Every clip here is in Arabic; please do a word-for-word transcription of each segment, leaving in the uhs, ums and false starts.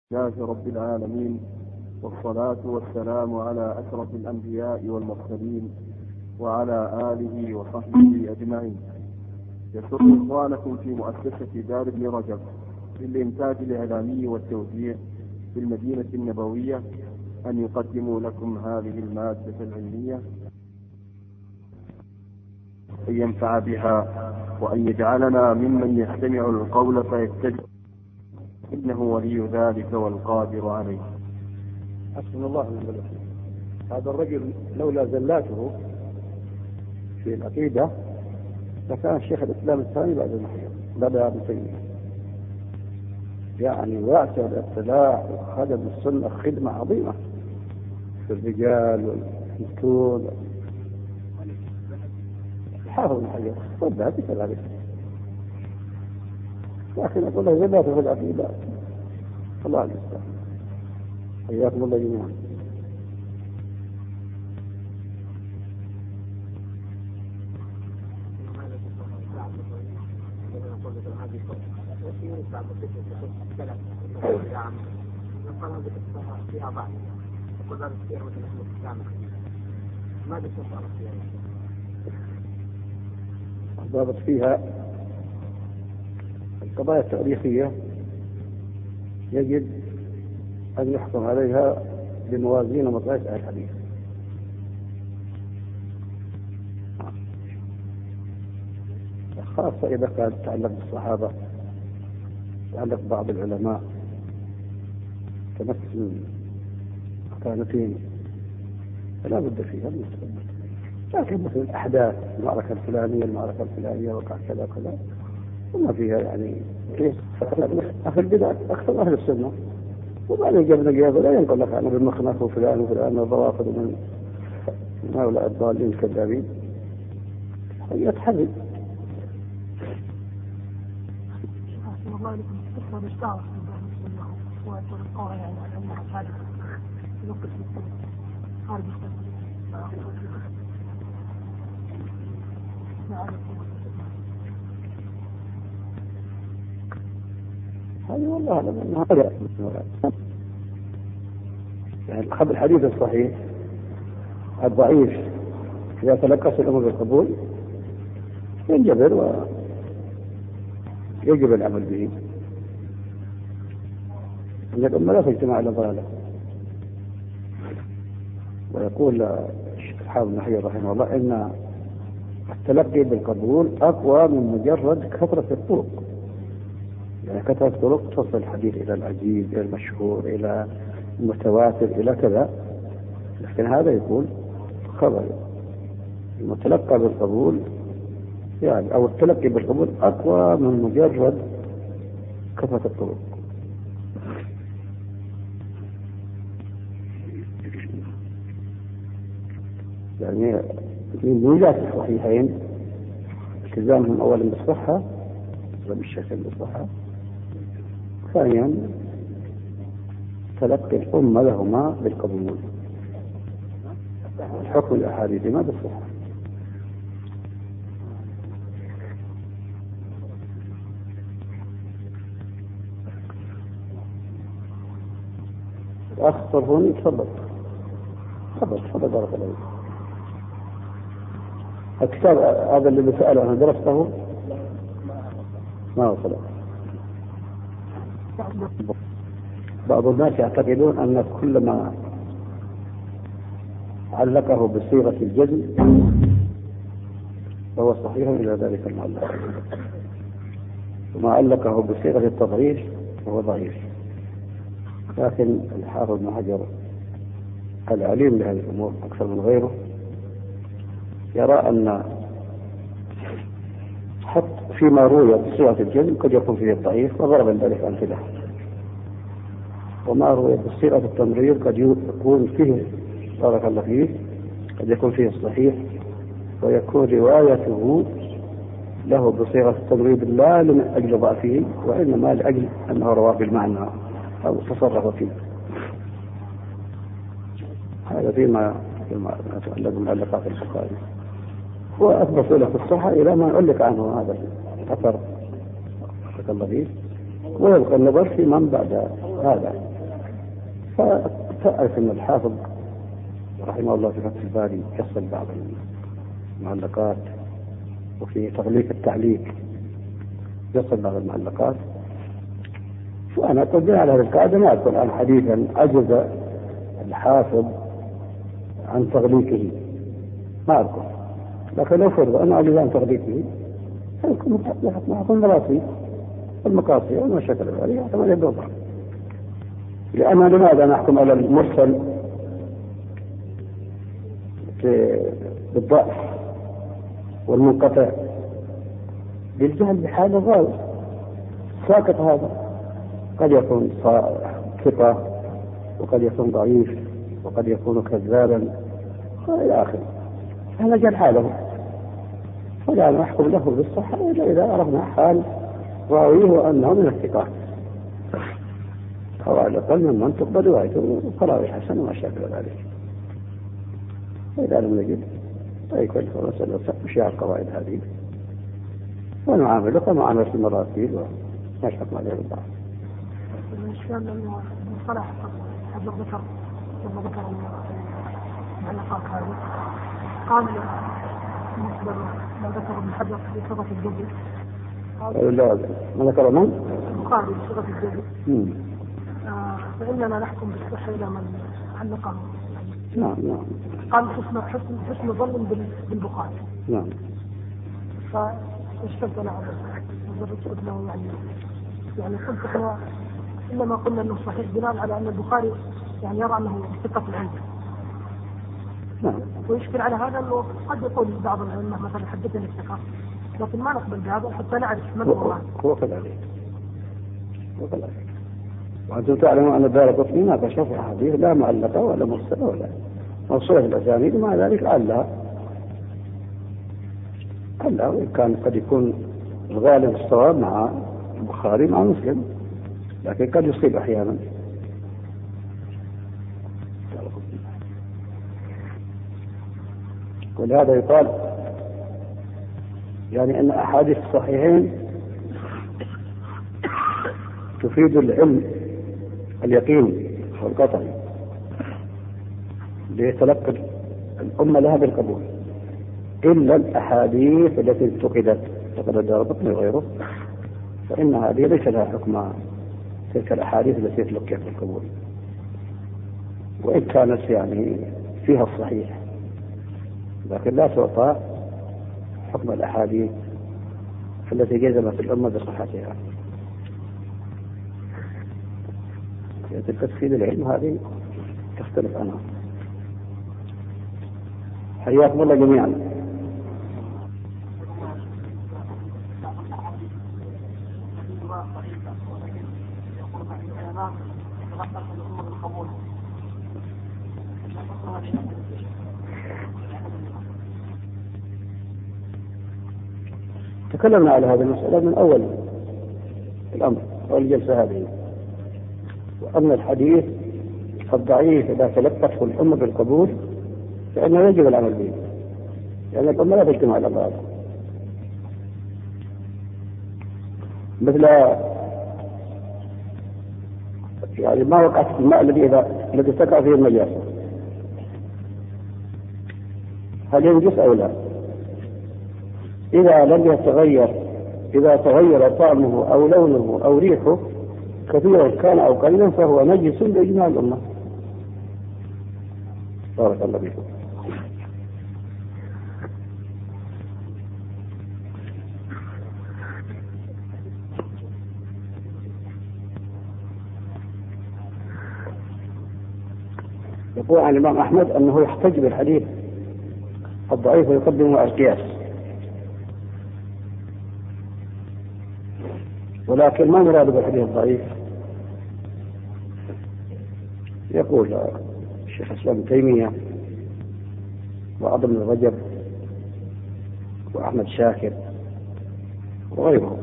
لله رب العالمين، والصلاة والسلام على أشرف الأنبياء والمرسلين وعلى آله وصحبه أجمعين. يسر إخوانكم في مؤسسة دار ابن رجب للإنتاج الإعلامي والتوزيع في المدينة النبوية أن يقدموا لكم هذه المادة العلمية، أن ينفع بها وأن يجعلنا ممن يستمع القول فيتبع، إنه ولي ذلك والقادر عليه. حسبنا الله ونعم الوكيل. هذا الرجل لولا زلاته في العقيدة لكان شيخ الإسلام الثاني بعد المحيط بعد ابن تيمية، يعني واسع الاطلاع وخدم السنة خدمة عظيمة في الرجال والمتون. حافظ ابن حجر والذهبي كذلك، لكن أقول له زلاته في العقيدة الله المستعان. حياكم الله جميعا. ضابط فيها القضايا التاريخية يجب أن يحكم عليها بموازين ومقاييس أهل الحديث، خاصة إذا كان تتعلق بالصحابة، تتعلق ببعض العلماء تمثل مكانتين فلا بد فيها من التثبت. لكن مثل الأحداث، المعركة الفلانية المعركة الفلانية وقع كذا كذا وما فيها يعني كيف أهل البدع أكثر أهل السنة، وبعدين جبنا جابه لا ينقل لك عنه بالمخنف وفلان وفلان والضوافر من هؤلاء الضالين الكذابين. هي تحرك. الله لكم تكثر الدعوة وتلقوها يعني على أنها خارج يوقف خارج هذه والله لما هذا يعني خب الحديث الصحيح الضعيف إذا تلقى الأمر بالقبول ينجبر ويجب العمل به، أن الأمة لا تجتمع على ضلالة. ويقول الشيخ حافظ بن حجر رحمه الله إن التلقي بالقبول أقوى من مجرد كثرة الطرق، يعني كثرة الطرق توصل الحديث إلى العزيز إلى المشهور إلى المتواتر إلى كذا، لكن هذا يكون خبر. المتلقى بالقبول يعني أو التلقي بالقبول أقوى من مجرد كثرة الطرق. يعني من ميزات الصحيحين التزامهم أولا بالصحة وبالشكل بالصحة، ثانيا تلقي الأمة لهما بالقبول، الحكم الأحاديث ما بالصحة. الأخ صرفوني تفضل تفضل تفضل بارك الله فيك. الكتاب هذا اللي سأله عنه درسته ما وصل. بعض الناس يعتقدون أن كل ما علقه بصيغة الجزم فهو صحيح إلى ذلك المعلق، وما علقه بصيغة التضعيف فهو ضعيف. لكن الحافظ بن حجر العليم بهذه الأمور أكثر من غيره يرى أن حتى فيما روي بصيغة الجزم قد يكون فيه الضعيف، وضرب ذلك أمثلة. وما روي بصيغة التمرير قد يكون فيه بارك الله فيه قد يكون فيه الصحيح، ويكون روايته له بصيغة التمرير لا لأجل ضعفه وإنما لأجل أنه رواه بالمعنى أو تصرف فيه. هذا فيما يتعلق بمعلقات البخاري، وأثبت له في الصحة إلى ما علق عنه هذا الأثر بارك الله فيه، ويبقى النظر في من بعد هذا. فتعرف أن الحافظ رحمه الله في فتح الباري يصل بعض المعلقات، وفي تغليق التعليق يصل بعض المعلقات. وأنا أقول على هذا القاعدة ما أقول عن حديثا عجز الحافظ عن تغليقه، ما أقول، لكن لو فرض أنا عجز عن تغليقه فيكون معكم مراتي المقاصي وما شكل ذلك كما يبدو. لأن لماذا نحكم على المرسل بالضعف والمنقطع؟ بالجهل بحال غالب ساكت. هذا قد يكون ثقة وقد يكون ضعيف وقد يكون كذابا إلى آخره، هذا جل حاله، فلا نحكم له بالصحة إلا إذا عرفنا حال راويه وأنه من الثقات أو على الأقل من من تقبل روايته قراءة حسن وما شابه ذلك. وإذا لم نجد فيكون نسأل مشاع القواعد هذه ونعامله كمعاملة المراتب وما شابه عليه البعض. الإشكال أنه صلاح حجر ذكر ثم ذكر المعلقات هذه قال بالنسبة ما ذكر ابن حجر في صفة الجبل لا ما ذكر من؟ البخاري في صفة الجبل فإننا نحكم بالصحة إلى من علقه. نعم نعم. قال حسن حسن حسن ظن بالبخاري. نعم. فاشتد أنا على وجربت له يعني يعني قلت إحنا إنما قلنا إنه صحيح بناء على أن البخاري يعني يرى أنه ثقة العلم. نعم. ويشكل على هذا أنه قد يقول بعض العلماء مثلا حدثني الثقة، لكن ما نقبل بهذا حتى نعرف من هو. هو كذلك. هو كذلك. وأنتم تعلمون أن الدار قطني ما كشف أحاديث لا معلقة ولا مرسلة ولا موصولة الأسانيد، ومع ذلك لعلها لعلها وإن كان قد يكون الغالب الصواب مع البخاري مع مسلم، لكن قد يصيب أحيانا. ولهذا يقال يعني أن أحاديث الصحيحين تفيد العلم اليقين والقطعي ليتلقى الأمة لها بالقبول، إلا الأحاديث التي انتقدت فقد الدارقطني وغيره فإن هذه ليس لها حكم تلك الأحاديث التي تلقيت بالقبول، وإن كانت يعني فيها الصحيح، لكن لا تعطى حكم الأحاديث التي جزمت الأمة بصحتها. تلك تفيد العلم هذه تختلف عنها. حياكم الله جميعا. تكلمنا على هذه المسألة من أول الأمر والجلسة هذه، وأن الحديث الضعيف إذا تلقته الأمة بالقبول فإنه يجب العمل به، لأن الأمة لا تجتمع على بعض. مثل يعني ما وقعت في الماء الذي إذا الذي تقع فيه النجاسة، هل ينجس أو لا؟ إذا لم يتغير، إذا تغير طعمه أو لونه أو ريحه كثيرا كان أو قليلا فهو نجس بإجماع الأمة. بارك الله فيكم. يقول عن الإمام أحمد أنه يحتج بالحديث الضعيف ويقدمه على القياس، ولكن ما مراد بالحديث الضعيف؟ يقول الشيخ الإسلام ابن تيمية وابن رجب وأحمد شاكر وغيرهم،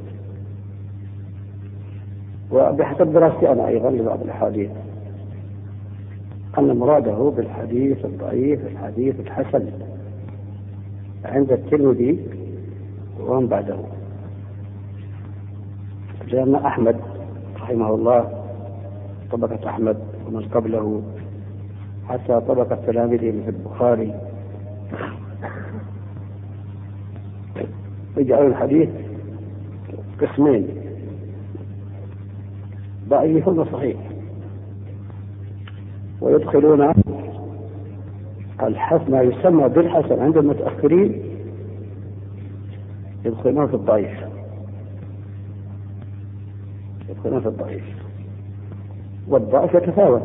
وبحسب دراستي أنا أيضا لبعض الأحاديث أن مراده بالحديث الضعيف الحديث الحسن عند الترمذي ومن بعده، لأن أحمد رحمه الله طبقة أحمد ومن قبله حتى طبقة تلاميذه مثل البخاري، يجعل الحديث قسمين: ضعيف وصحيح، ويدخلون الحسن ما يسمى بالحسن عند المتأخرين يدخلون في الضعيف يدخلون في الضعيف والضعف يتفاوت،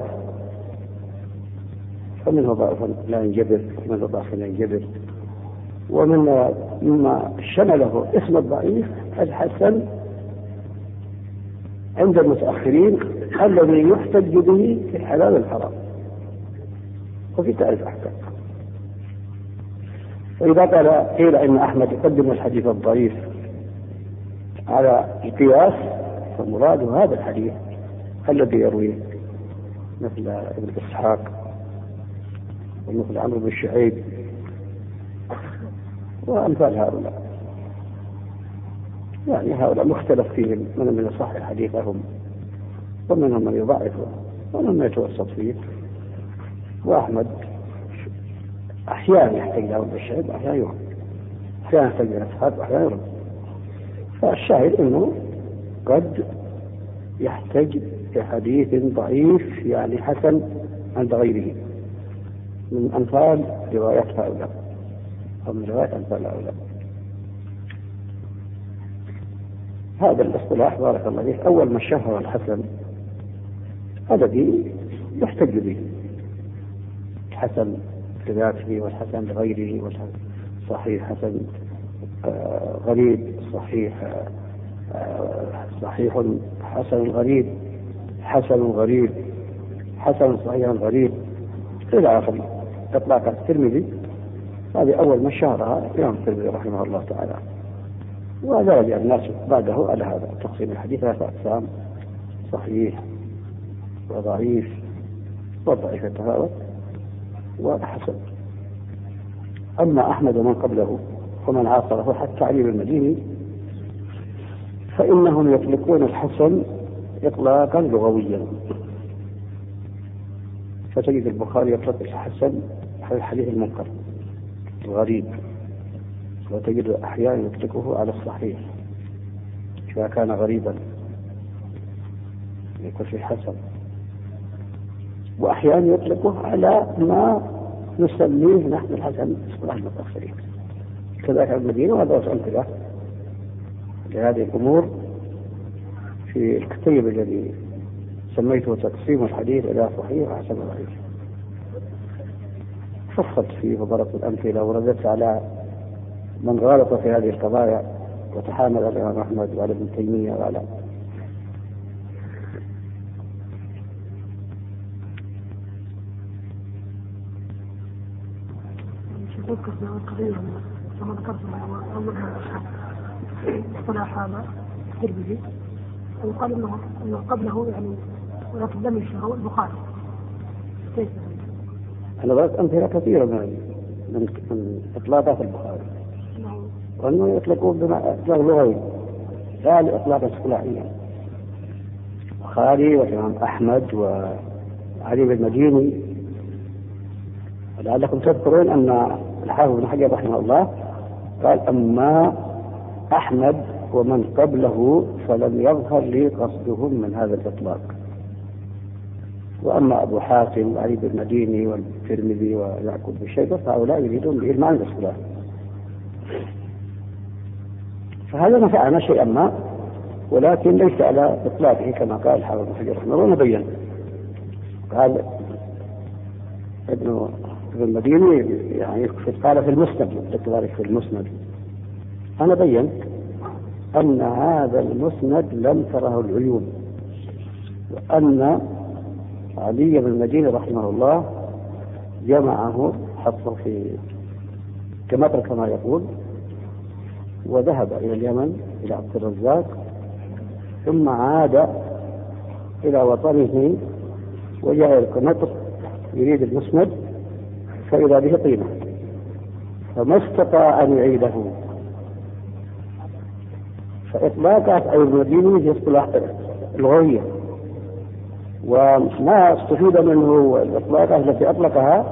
فمنه ضعف لا ينجبر ومنه ضعف لا ينجبر، ومن مما شمله اسم الضعيف الحسن عند المتأخرين الذي يحتج به في الحلال والحرام وفي تعريف أحكام. وإذا قال قيل إن أحمد يقدم الحديث الضعيف على القياس فالمراد هذا الحديث الذي يرويه مثل ابن إسحاق ومثل عمرو بن شعيب وأمثال هؤلاء، يعني هؤلاء مختلف فيهم، من من يصحح حديثهم ومنهم من يضعفه ومنهم من يتوسط فيه. وأحمد أحيانا يحتاج له بالشهد وأحيانا يرد، أحيانا يحتاج له إسحاق وأحيانا يرد. فالشاهد أنه قد يحتاج لحديث ضعيف يعني حسن عند غيره من أمثال روايات هؤلاء أو من روايات أمثال هؤلاء. هذا الاصطلاح بارك الله فيك أول ما شهر الحسن الذي يحتج به، الحسن لذاته والحسن لغيره، والصحيح حسن آه غريب، صحيح آه صحيح حسن غريب، حسن غريب، حسن صحيح غريب إلى آخره. إطلاق الترمذي هذه أول ما شهرها الإمام الترمذي رحمه الله تعالى، ودرج الناس بعده على هذا تقسيم الحديث ثلاثة أقسام: صحيح وضعيف والضعيف يتفاوت وحسن. أما أحمد ومن قبله ومن عاصره حتى علي بن المديني فإنهم يطلقون الحسن إطلاقا لغويا، فتجد البخاري يطلق الحسن على الحديث المنكر الغريب، وتجد أحيانا يطلقه على الصحيح إذا كان غريبا يكون في حسن، وأحيانا يطلقه على ما نسميه نحن الحسن اصطلاح المتأخرين. كذلك المدينة وهذا أمثلة لهذه الأمور في الكتيب الذي سميته تقسيم الحديث إلى صحيح وحسن وضعيف، فصلت فيه وضربت الأمثلة ورددت على من غالط في هذه القضايا وتحامل على الإمام أحمد وعلى ابن تيمية وعلى أذكر في القضية كما ذكرت أول من اصطلاح هذا الترمذي ويقال إنه إنه قبله يعني ولكن لم يشهره البخاري. كيف؟ أنا ضربت أمثلة كثيرة من من إطلاقات البخاري وأنه يطلقون بما إطلاق لغوي لا لإطلاق اصطلاحيا. البخاري والإمام أحمد وعلي بن المديني، ولعلكم تذكرون أن الحافظ بن حجر رحمه الله قال: أما أحمد ومن قبله فلم يظهر لي قصدهم من هذا الإطلاق، وأما أبو حاتم وعلي بن المديني والترمذي ويعقوب بن شيبة فهؤلاء يريدون به المعنى الاصطلاحي. فهذا نفعنا شيئا ما، ولكن ليس على إطلاقه كما قال الحافظ بن حجر رحمه الله ونبين. قال ابن ابن المديني يعني قال في المسند، كذلك في المسند أنا بينت أن هذا المسند لم تره العيون، وأن علي بن المديني رحمه الله جمعه حصر في كمطر كما يقول، وذهب إلى اليمن إلى عبد الرزاق، ثم عاد إلى وطنه وجاء القنطر يريد المسند فإذا به قيمة، فما استطاع أن يعيده. فإطلاقات أي المدينة في اصطلاح لغوية، وما استفيد منه الإطلاقة التي أطلقها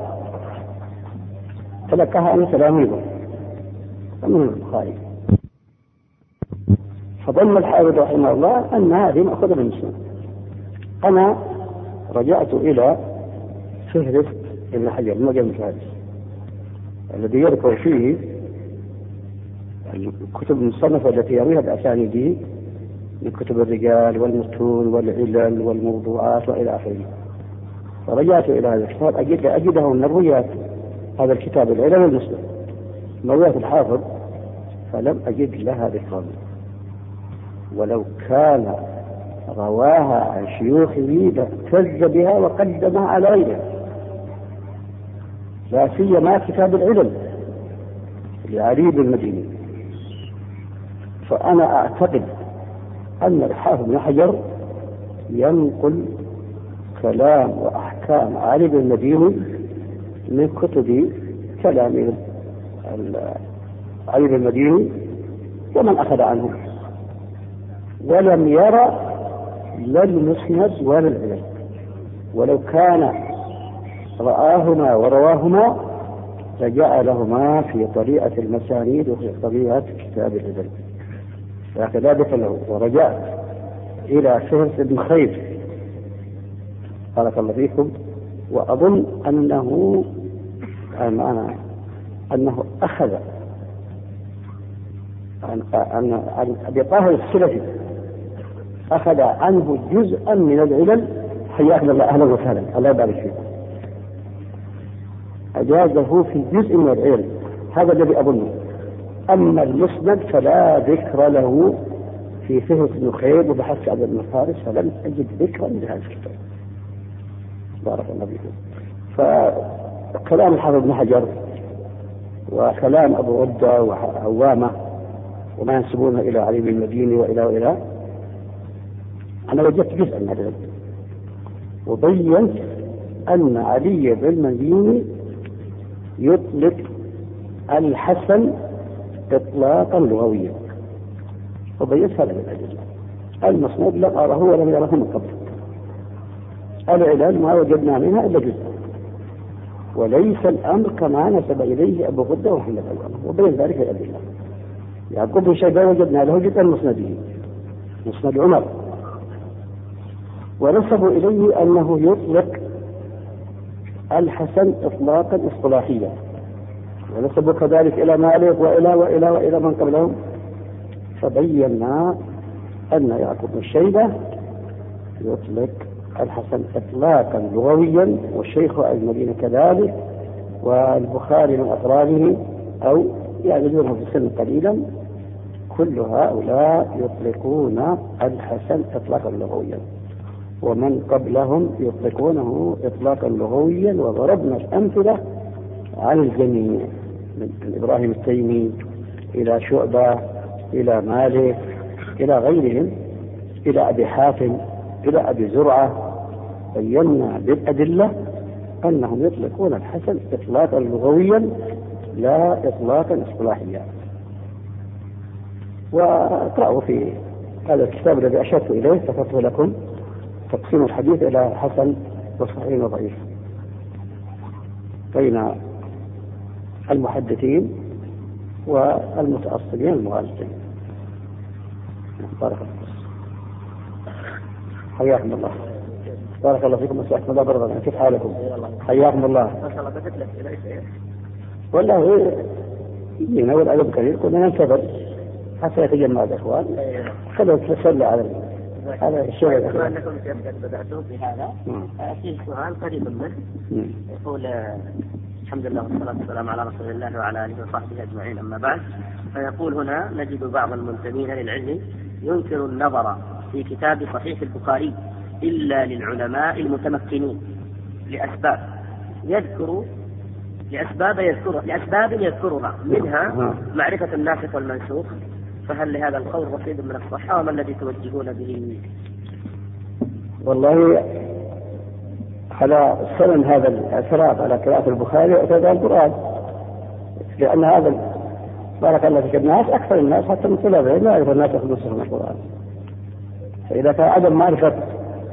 تلقاها عن تلاميذه من البخاري. فظن الحافظ رحمه الله أن هذه مأخوذة من مسلم. أنا رجعت إلى فهرس ابن حجر المعجم الفارس الذي يذكر فيه الكتب المصنفة التي يرويها بأسانيده من كتب الرجال والمتون والعلل والموضوعات وإلى آخره. فرجعت إلى هذا الكتاب أجد أجده من روايات هذا الكتاب العلل والمسلم روايات الحافظ، فلم أجد لها ذكرا، ولو كان رواها عن شيوخه لاهتز بها وقدمها على غيرها، لا سيما كتاب العلل لعلي بن المديني. فأنا أعتقد أن الحافظ بن حجر ينقل كلام وأحكام علي بن المديني من كتب كلام علي بن المديني ومن أخذ عنه، ولم يرى لا المسند ولا العلل، ولو كان رآهما ورواهما لجعلهما في طريقة المسانيد وفي طريقة كتاب العلل. فكذلك له. ورجعت إلى فهرس بن خير بارك الله فيكم، وأظن أنه أنا أنه أخذ عن عن أبي طاهر السلفي أخذ عنه جزءا من العلل. حياكم الله أهلا وسهلا، الله يبارك فيكم. أجازه في جزء من العلل، هذا الذي أظنه. أما المسند فلا ذكر له في فهرس بن خير وبحث عن ابن فارس، فلم أجد ذكرا لهذا الكتاب بارك الله فيكم. فكلام الحافظ بن حجر وكلام أبو عدة وعوامة وما ينسبونه إلى علي بن المديني وإلى وإلى أنا وجدت جزءا من هذا، وبينت أن علي بن المديني يطلق الحسن إطلاقا لغويا، وبينت هذا بالأدلة. المسند لم أره ولم يره من قبل. العلل ما وجدنا منها إلا جزءا، وليس الأمر كما نسب إليه أبو غدة وحمد الله، وبين ذلك الأدلة. يعقوب بن شيبان وجدنا له جزءا مسنده مسند عمر، ونسبوا إليه أنه يطلق الحسن إطلاقا اصطلاحيا، ونسبوا كذلك إلى مالك وإلى وإلى وإلى من قبلهم. فبينا أن يعقوب بن شيبة يطلق الحسن إطلاقا لغويا، والشيخ المدينة كذلك، والبخاري من أقرانه أو يعدلونه في السن قليلا، كل هؤلاء يطلقون الحسن إطلاقا لغويا، ومن قبلهم يطلقونه إطلاقا لغويا. وضربنا الأمثلة عن الجميع من إبراهيم التيمي إلى شعبة إلى مالك إلى غيرهم إلى أبي حاتم إلى أبي زرعة، بينا بالأدلة أنهم يطلقون الحسن إطلاقا لغويا لا إطلاقا اصطلاحيا. وقرأوا في هذا الكتاب الذي أشرت إليه ذكرته لكم تقسيم الحديث إلى حسن وصحيح وضعيف بين المحدثين والمتأصلين المغالطين. بارك الله حياكم الله. بارك الله فيكم وسعكم الله برضا. كيف حالكم؟ حياكم الله. ما شاء الله بدت لك إلى شيء. والله يجينا والأدب كثير كنا ننتظر حتى يتجمع الإخوان كذا تسلى على هذا الشيء. بما أنكم بدأتوا بهذا فيه سؤال قريب منه يقول الحمد لله والصلاة والسلام على رسول الله وعلى آله وصحبه أجمعين، أما بعد. فيقول هنا نجد بعض المنتمين للعلم ينكر النظر في كتاب صحيح البخاري إلا للعلماء المتمكنين لأسباب يذكر لأسباب يذكرها لأسباب يذكرها منها معرفة الناسخ والمنسوخ، فهل لهذا القول رصيد من الصحة وما الذي توجهون به؟ والله على سنن هذا الاعتراض على قراءة البخاري اعتراض القرآن، لأن هذا بارك الله فيك الناس أكثر الناس حتى من طلابه لا يعرف الناس يخلصهم من القرآن. فإذا كان عدم معرفة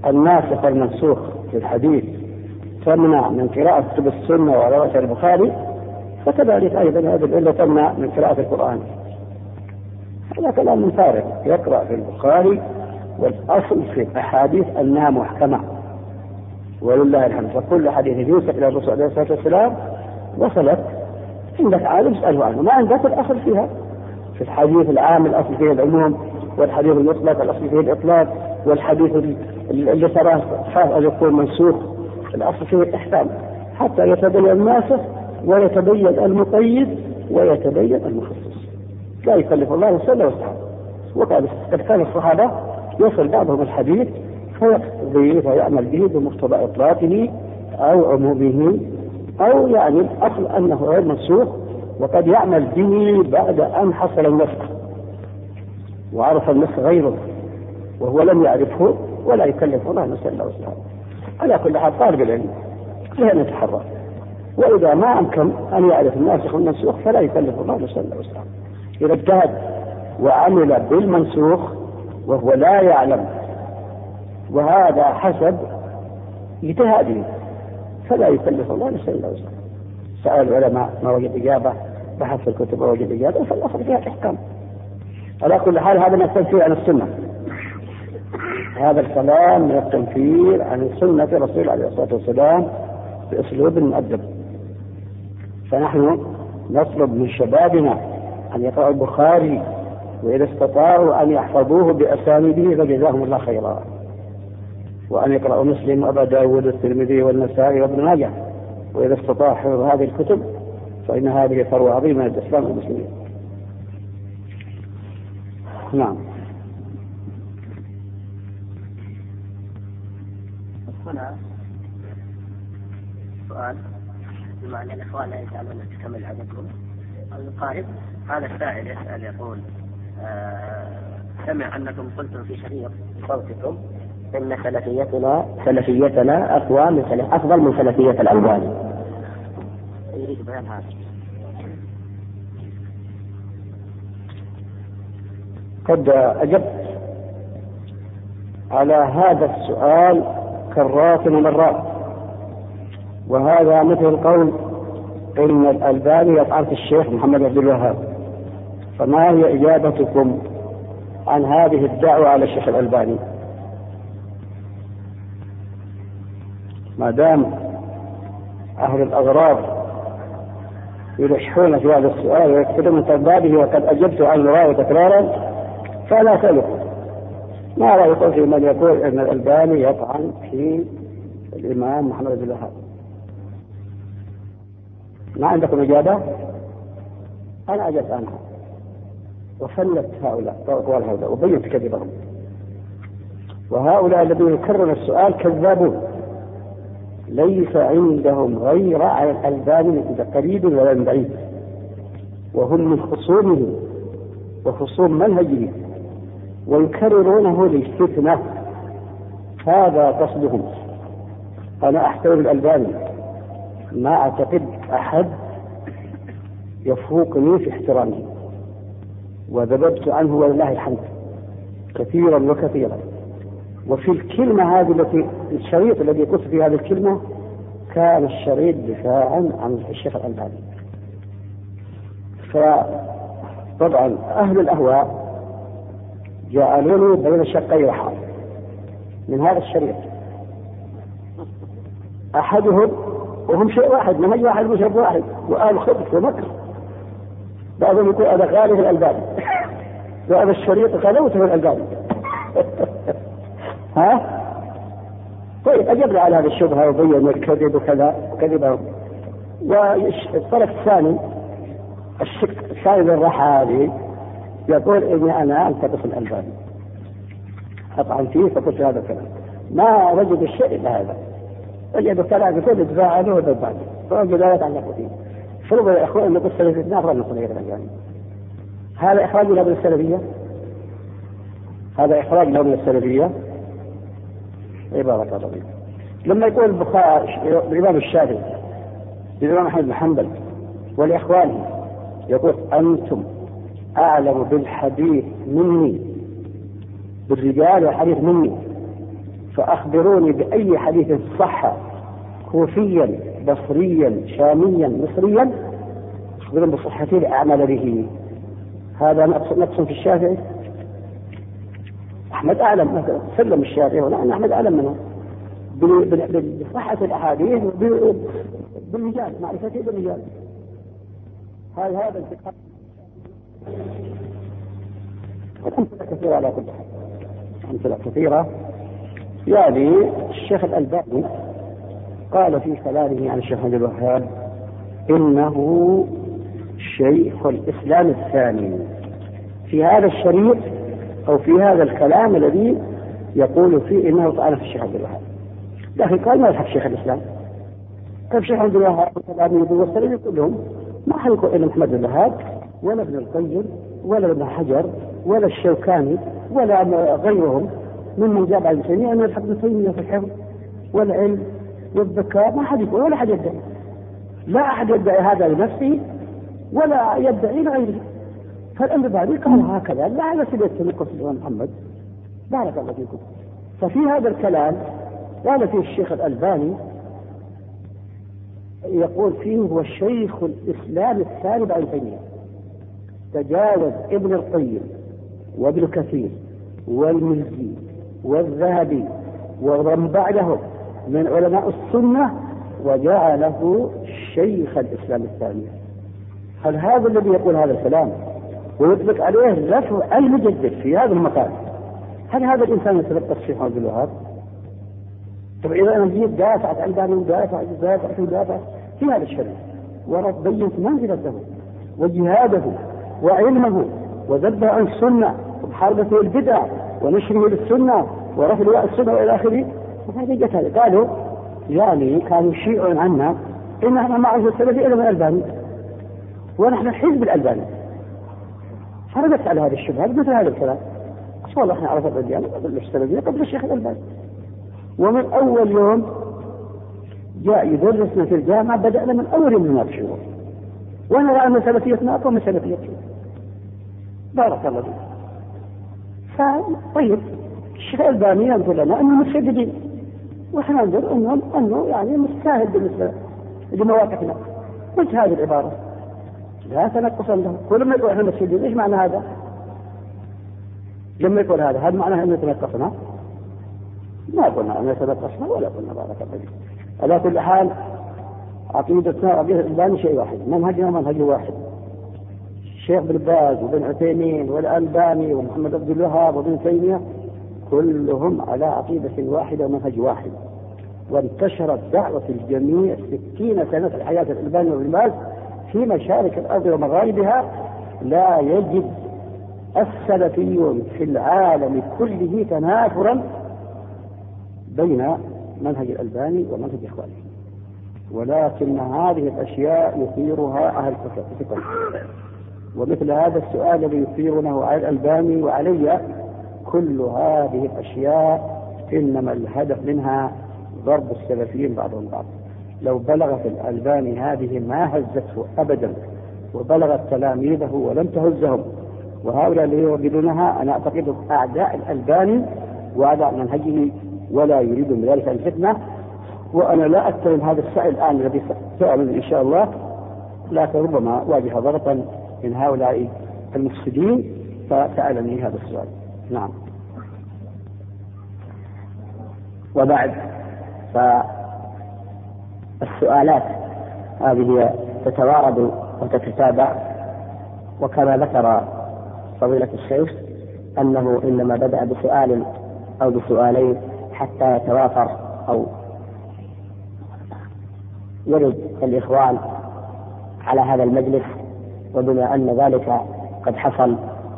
الناسخ والمنسوخ في الحديث تمنع من قراءة كتب السنة ورواية البخاري، فكذلك أيضا هذه العلة تمنع من قراءة القرآن. هذا كلام من فارغ، يقرأ في البخاري والأصل في الأحاديث أنها محكمة ولله الحمد، فكل حديث يوصل إلى الرسول عليه الصلاة والسلام وصلت عندك عالم اسأله عنه، ما عندك الأصل فيها. في الحديث العام الأصل فيه العموم، والحديث المطلق الأصل فيه الإطلاق، والحديث اللي تراه خاف أن يكون منسوخ الأصل فيه الإحكام، حتى يتبين الناسخ ويتبين المقيد ويتبين المخصص. لا يكلف الله نفسا إلا وسعها. وقد كان الصحابة يصل بعضهم الحديث فيقضيه ويعمل به بمقتضى إطلاقه أو عمومه، أو يعني الأصل أنه غير منسوخ، وقد يعمل به بعد أن حصل النسخ وعرف النسخ غيره وهو لم يعرفه، ولا يكلف الله نفسا إلا وسعها. على كل حال طالب العلم لا نتحرى، وإذا ما أمكن أن يعرف الناسخ والمنسوخ فلا يكلف الله نفسا إلا وسعها. إذا اجتهد وعمل بالمنسوخ وهو لا يعلم وهذا حسب اجتهاده فلا يكلف الله نفسا إلا وسعها. سأل العلماء ما وجد إجابة، بحث في الكتب ووجد إجابة، فالأصل فيها الإحكام. على كل حال هذا من التنفير عن السنة، هذا الكلام من التنفير عن سنة الرسول عليه الصلاة والسلام بأسلوب مؤدب. فنحن نطلب من شبابنا أن يقرأوا البخاري، وإذا استطاعوا أن يحفظوه بأسانيده فجزاهم الله خيرا، وأن يقرأوا مسلم وأبا داود والترمذي والنسائي وابن ماجه، وإذا استطاع حفظ هذه الكتب فإن هذه ثروة عظيمة للإسلام والمسلمين. نعم. هنا سؤال، بما أن الإخوان لا يزالون تكمل عددهم أو يقارب. هذا السائل يسأل يقول: آه سمع أنكم قلتم في شريط صوتكم إن سلفيتنا سلفيتنا أقوى من سلف أفضل من سلفية الألباني. يريد بيان هذا. قد أجبت على هذا السؤال كرات ومرات، وهذا مثل القول إن الألباني يطعن في الشيخ محمد عبد الوهاب. فما هي إجابتكم عن هذه الدعوة على الشيخ الألباني؟ ما دام أهل الأغراض يلحون في هذا السؤال ويكتبون من تربابه وقد أجبت عن مرارة تكرارا، فلا تلف. ما رأيكم في من يقول أن الألباني يطعن في الإمام محمد بن الوهاب؟ ما عندكم إجابة؟ أنا أجبت عنها وفلت هؤلاء وأقوال هؤلاء وبينت كذبهم. وهؤلاء الذين يكررون السؤال كذابون، ليس عندهم غير على الألباني من قريب ولا من بعيد، وهم من خصومه وخصوم منهجه ويكررونه للفتنة. هذا قصدهم. أنا أحترم الألباني، ما أعتقد أحد يفوقني في احترامه، وذببت عنه ولله الحمد كثيرا وكثيرا. وفي الكلمة هذه التي الشريط الذي قلت في هذه الكلمة كان الشريط دفاعا عن الشيخ الألباني. فطبعا أهل الأهواء جعلوني بين شقي رحال من هذا الشريط، أحدهم وهم شيء واحد، منهج واحد وشرب واحد وآل خبث ومكر. بعضهم يقول هذا غالي في الألباني وهذا الشريط غلوته في الألباني. ها؟ طيب أجبنا على هذه الشبهة وبين الكذب وكذا وكذبهم. والطرف الثاني الشق الثاني للرحالي يقول إني أنا أنتقص الألباني أطعن فيه فقلت هذا الكلام. ما وجد الشيء إلا هذا، وجد الكلام يقول ادفاع عنه وذبانه فوجد لا يتعلق فيه. فرض يا أخوان أن نقول السلفية أفضل من صنعية الألباني. هذا إخراج له من السلفية، هذا إخراج له من السلفية. عبارة الله. لما يقول البخاري الإمام الشافعي الإمام أحمد بن حنبل والإخوان يقول أنتم أعلم بالحديث مني، بالرجال والحديث مني، فأخبروني بأي حديث صح كوفيا بصريا شاميا مصريا أخبروني بصحته لأعمل به. هذا نقص في الشافعي. أحمد أعلم مثلا سلم الشافعي ولا أنا أحمد أعلم منه بصحة الأحاديث بالرجال معرفته بالرجال. هذا هذا الفقه. أمثلة كثيرة على كل حال، أمثلة كثيرة. يعني الشيخ الألباني قال في كلامه عن الشيخ عبد الوهاب إنه شيخ الإسلام الثاني في هذا الشريط أو في هذا الكلام الذي يقول فيه إنه طعن في الشيخ عبد الوهاب. لكن قال ما يلحق شيخ الإسلام، كيف شيخ عبد الوهاب وكلامه والسلام كلهم ما حيكون إلا محمد بن الوهاب ولا ابن القيم ولا ابن حجر ولا الشوكاني ولا غيرهم ممن جاب عن تيمية أنه يلحق ابن تيمية في الحفظ والعلم والذكاء. ما حد يقول ولا حد يدعي، لا أحد يدعي هذا لنفسه ولا يدعي لغيره. فالألباني قال هكذا لا على سبيل التنقص بن محمد بارك الله فيكم. ففي هذا الكلام قال فيه الشيخ الألباني يقول فيه هو الشيخ الإسلام الثاني بعد تيمية، تجاوز ابن القيم وابن كثير والمزي والذهبي ومن بعدهم من علماء السنة وجعله شيخ الإسلام الثاني. هل هذا الذي يقول هذا الكلام ويطلق عليه رفع المجدد في هذا المكان، هل هذا الإنسان يتلقى الشيخ عبد الوهاب؟ طب إذا أنا جيت دافعت عن بالي ودافع دافع ودافع في هذا الشريف ورد بينت منزلته وجهاده وعلمه وذبه عن السنة وحاربته البدع ونشره للسنة ورفع لواء السنة وإلى آخره. وهذا جت هذا قالوا يعني كانوا يشيعون عنا إن احنا ما عرفنا السلفي إلا من الألباني ونحن حزب الألباني. فردت على هذه الشبهة مثل هذا الكلام. والله احنا عرفنا الرجال قبل السلفية قبل الشيخ الألباني. ومن أول يوم جاء يدرسنا في الجامعة بدأنا من أول يوم نناقشه ونرى أن سلفيتنا أقوى من سلفيته. بارك الله فيك. فطيب الشيخ الألباني ينظر لنا أنهم متشددين وإحنا ننظر أنهم أنه يعني مستاهل بالنسبة لمواقفنا. قلت هذه العبارة لا تنقصا له. كل ما يقول احنا متشددين ايش معنى هذا؟ لما يقول هذا هذا معناه أنه تنقصنا؟ ما قلنا أنه تنقصنا ولا قلنا بارك الله فيك. على كل حال عقيدتنا عقيدة الألباني شيء واحد، منهجنا منهج واحد. الشيخ بن باز وبن عثيمين والألباني ومحمد عبد الوهاب وابن تيمية كلهم على عقيدة واحدة ومنهج واحد. وانتشرت دعوة الجميع ستين سنة في حياة الألباني وابن باز في مشارق الأرض ومغاربها. لا يجد السلفيون في العالم كله تنافرا بين منهج الألباني ومنهج إخوانه، ولكن هذه الأشياء يثيرها أهل الفقه. ومثل هذا السؤال الذي يثيرونه على الألباني وعلي كل هذه الأشياء إنما الهدف منها ضرب السلفيين بعضهم بعض. لو بلغت الألباني هذه ما هزته أبدا وبلغت تلاميذه ولم تهزهم، وهؤلاء اللي يوجدونها أنا أعتقد أعداء الألباني وأعداء منهجه ولا يريد من ذلك الفتنة. وأنا لا أتهم هذا السائل الآن الذي سأل إن شاء الله، لكن ربما واجه ضغطا من هؤلاء المفسدين فسألني هذا السؤال. نعم. وبعد فالسؤالات هذه تتوارد وتتتابع، وكما ذكر فضيلة الشيخ أنه إنما بدأ بسؤال أو بسؤالين حتى يتوافر أو يرد الإخوان على هذا المجلس. وبما أن ذلك قد حصل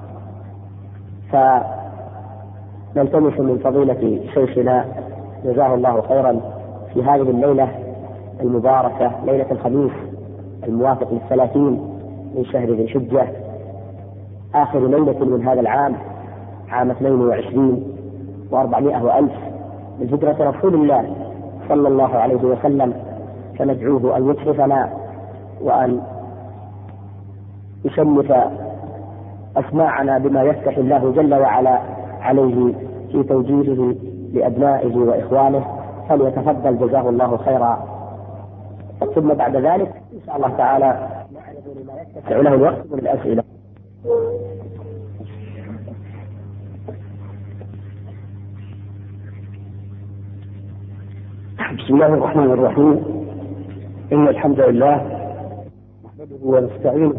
فنلتمس من فضيلة شيخنا جزاه الله خيرا في هذه الليلة المباركة ليلة الخميس الموافق للثلاثين من شهر ذي الحجة آخر ليلة من هذا العام عام اثنين وعشرين وأربعمائة وألف من هجرة رسول الله صلى الله عليه وسلم، فندعوه أن يشرفنا وأن يشمت أسماعنا بما يفتح الله جل وعلا عليه في توجيهه لأبنائه وإخوانه فليتفضل جزاه الله خيرا. ثم بعد ذلك إن شاء الله تعالى يتسع له الوقت للأسئلة. بسم الله الرحمن الرحيم. إن الحمد لله نحمده ونستعينه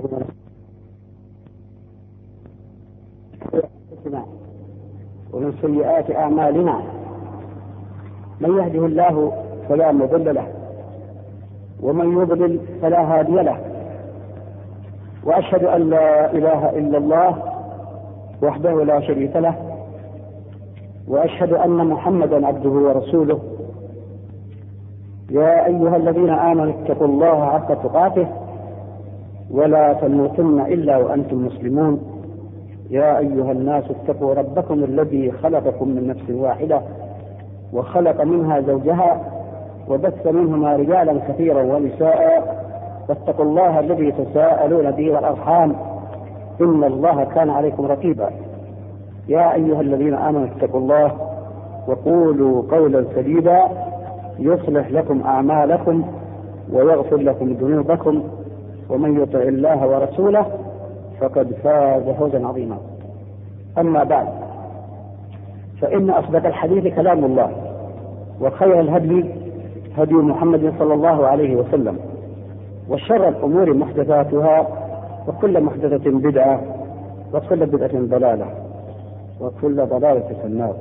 ونستغفره ومن سيئات أعمالنا من يهده الله فلا مضل له ومن يضلل فلا هادي له، وأشهد أن لا إله إلا الله وحده لا شريك له، وأشهد أن محمدا عبده ورسوله. يا أيها الذين آمنوا اتقوا الله حق تقاته ولا تموتن إلا وأنتم مسلمون. يا أيها الناس اتقوا ربكم الذي خلقكم من نفس واحدة وخلق منها زوجها وبث منهما رجالا كثيرا ونساء، واتقوا الله الذي تساءلون به والأرحام إن الله كان عليكم رقيبا. يا أيها الذين آمنوا اتقوا الله وقولوا قولا سديدا يصلح لكم أعمالكم ويغفر لكم ذنوبكم، ومن يطع الله ورسوله فقد فاز فوزا عظيما. أما بعد، فإن أصدق الحديث كلام الله، وخير الهدي هدي محمد صلى الله عليه وسلم، وشر الأمور محدثاتها، وكل محدثة بدعة، وكل بدعة ضلالة، وكل ضلالة في النار.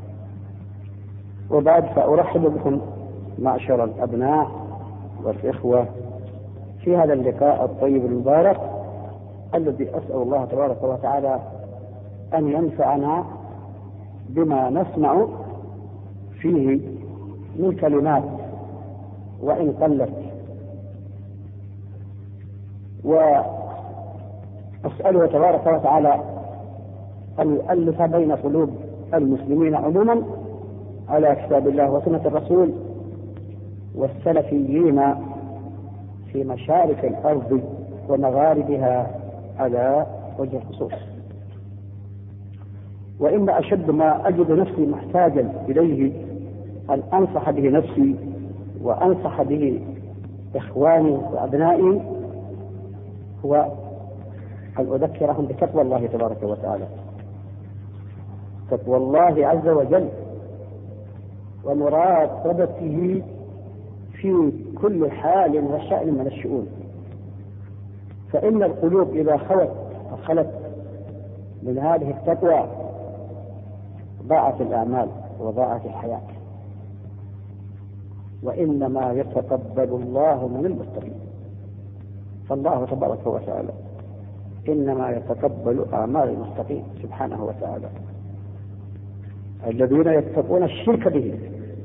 وبعد، فأرحب بكم معشر الأبناء والإخوة في هذا اللقاء الطيب المبارك الذي أسأل الله تبارك وتعالى أن ينفعنا بما نسمع فيه من كلمات وإن قلت، وأسأله تبارك وتعالى أن يؤلف بين قلوب المسلمين عموما على كتاب الله وسنة الرسول، والسلفيين في مشارق الأرض ومغاربها على وجه الخصوص. وإن أشد ما أجد نفسي محتاجا إليه أن أنصح به نفسي وأنصح به إخواني وأبنائي هو أن أذكرهم بتقوى الله تبارك وتعالى، تقوى الله عز وجل، ومراقبته في كل حال وشأن من الشؤون. فإن القلوب إذا خلت خلت من هذه التقوى ضاعت الأعمال وضاعت الحياة. وإنما يتقبل الله من المتقين، فالله تبارك وتعالى إنما يتقبل أعمال المتقين سبحانه وتعالى، الذين يتقون الشرك به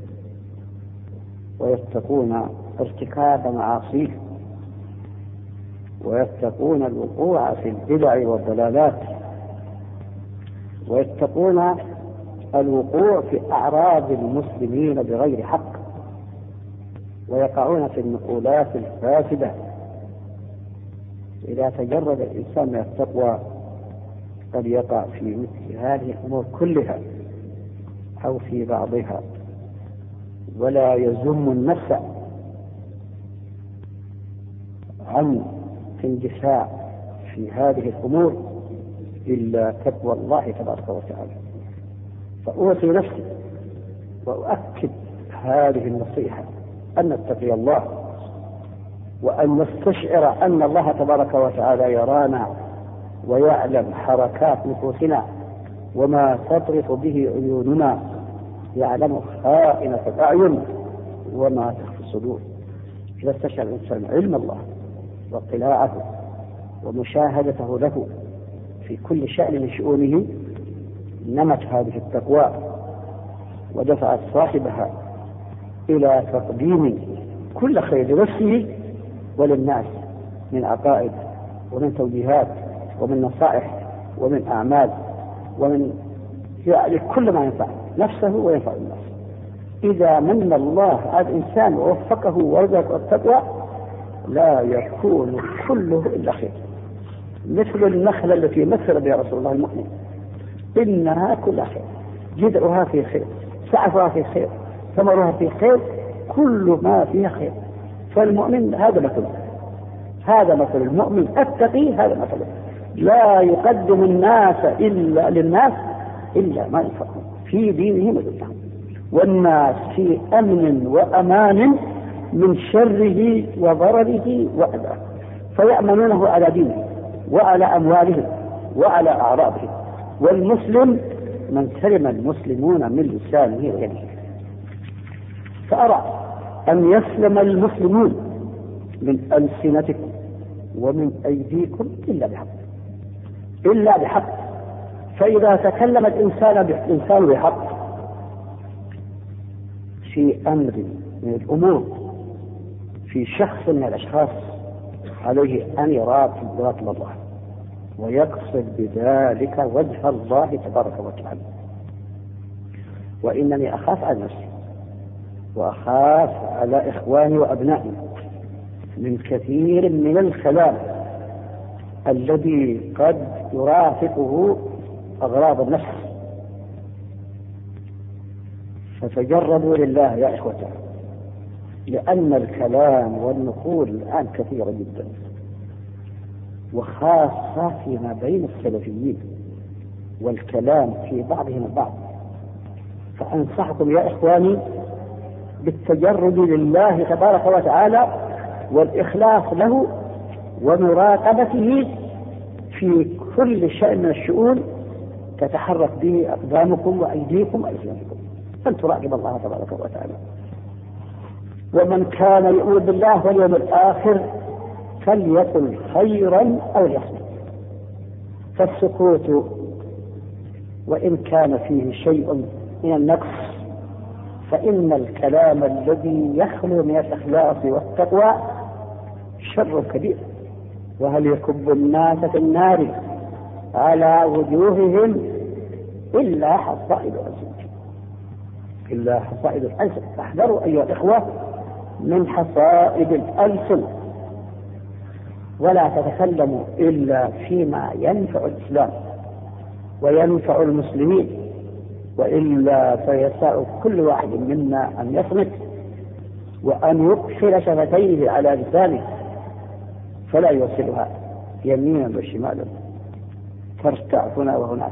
ويتقون ارتكاب معاصيه ويتقون الوقوع في البدع والضلالات ويتقون الوقوع في أعراض المسلمين بغير حق ويقعون في النقولات الفاسدة. إذا تجرد الإنسان من التقوى قد يقع في مثل هذه الأمور كلها أو في بعضها، ولا يزم النفس عن اندفاع في هذه الأمور إلا تقوى الله تبارك وتعالى. فأوصي نفسي وأؤكد هذه النصيحة أن نتقي الله، وأن نستشعر أن الله تبارك وتعالى يرانا ويعلم حركات نفوسنا وما تطرف به عيوننا، يعلم خائنة الأعين وما تخفي الصدور. إذا استشعر الإنسان علم الله واطلاعه ومشاهدته له في كل شأن من شؤونه نمت هذه التقوى ودفعت صاحبها إلى تقديم كل خير لنفسه وللناس من عقائد ومن توجيهات ومن نصائح ومن أعمال ومن يعني كل ما ينفع نفسه وينفع الناس. إذا من الله على الإنسان ووفقه ورزقه التقوى لا يكون كله إلا خير، مثل النخلة التي مثل بها رسول الله المؤمن، إنها كلها خير، جذعها في خير، سعفها في خير، ثمرها في خير، كل ما فيها خير. فالمؤمن هذا مثل هذا مثل المؤمن التقي، هذا مثله لا يقدم الناس إلا للناس إلا ما ينفعهم في دينهم ودنياهم، والناس في أمن وأمان من شره وضرره وأذاه، فيأمنونه على دينه وعلى أموالهم وعلى أعراضهم. والمسلم من سلم المسلمون من لسانه ويده. فأرى أن يسلم المسلمون من ألسنتكم ومن أيديكم إلا بحق إلا بحق فإذا تكلم الإنسان الإنسان بحق في أمر من الأمور في شخص من الأشخاص عليه أن يراقب الله ويقصد بذلك وجه الله تبارك وتعالى. وإنني أخاف على نفسي وأخاف على إخواني وأبنائي من كثير من الكلام الذي قد يرافقه أغراض النفس، فتجردوا لله يا إخوة، لأن الكلام والنقول الآن كثيرة جدا، وخاصة فيما بين السلفيين، والكلام في بعضهم البعض. فأنصحكم يا إخواني بالتجرد لله تبارك وتعالى والإخلاص له ومراقبته في كل شيء من الشؤون تتحرك به أقدامكم وأيديكم وألسنتكم، فلتراقب الله تبارك وتعالى. ومن كان يؤمن بالله واليوم الآخر فليقل خيرا أو ليصمت. فالسكوت وإن كان فيه شيء من النقص فإن الكلام الذي يخلو من الإخلاص والتقوى شر كبير. وهل يكب الناس في النار على وجوههم إلا حصائد الألسنة إلا حصائد الألسنة فاحذروا أيها الإخوة من حصائد الألسنة، ولا تتكلموا إلا فيما ينفع الإسلام وينفع المسلمين، وإلا فيساء كل واحد منا أن يصمت وأن يقفل شفتيه على لسانه فلا يوصلها يمينا وشمالا ترتع هنا وهناك.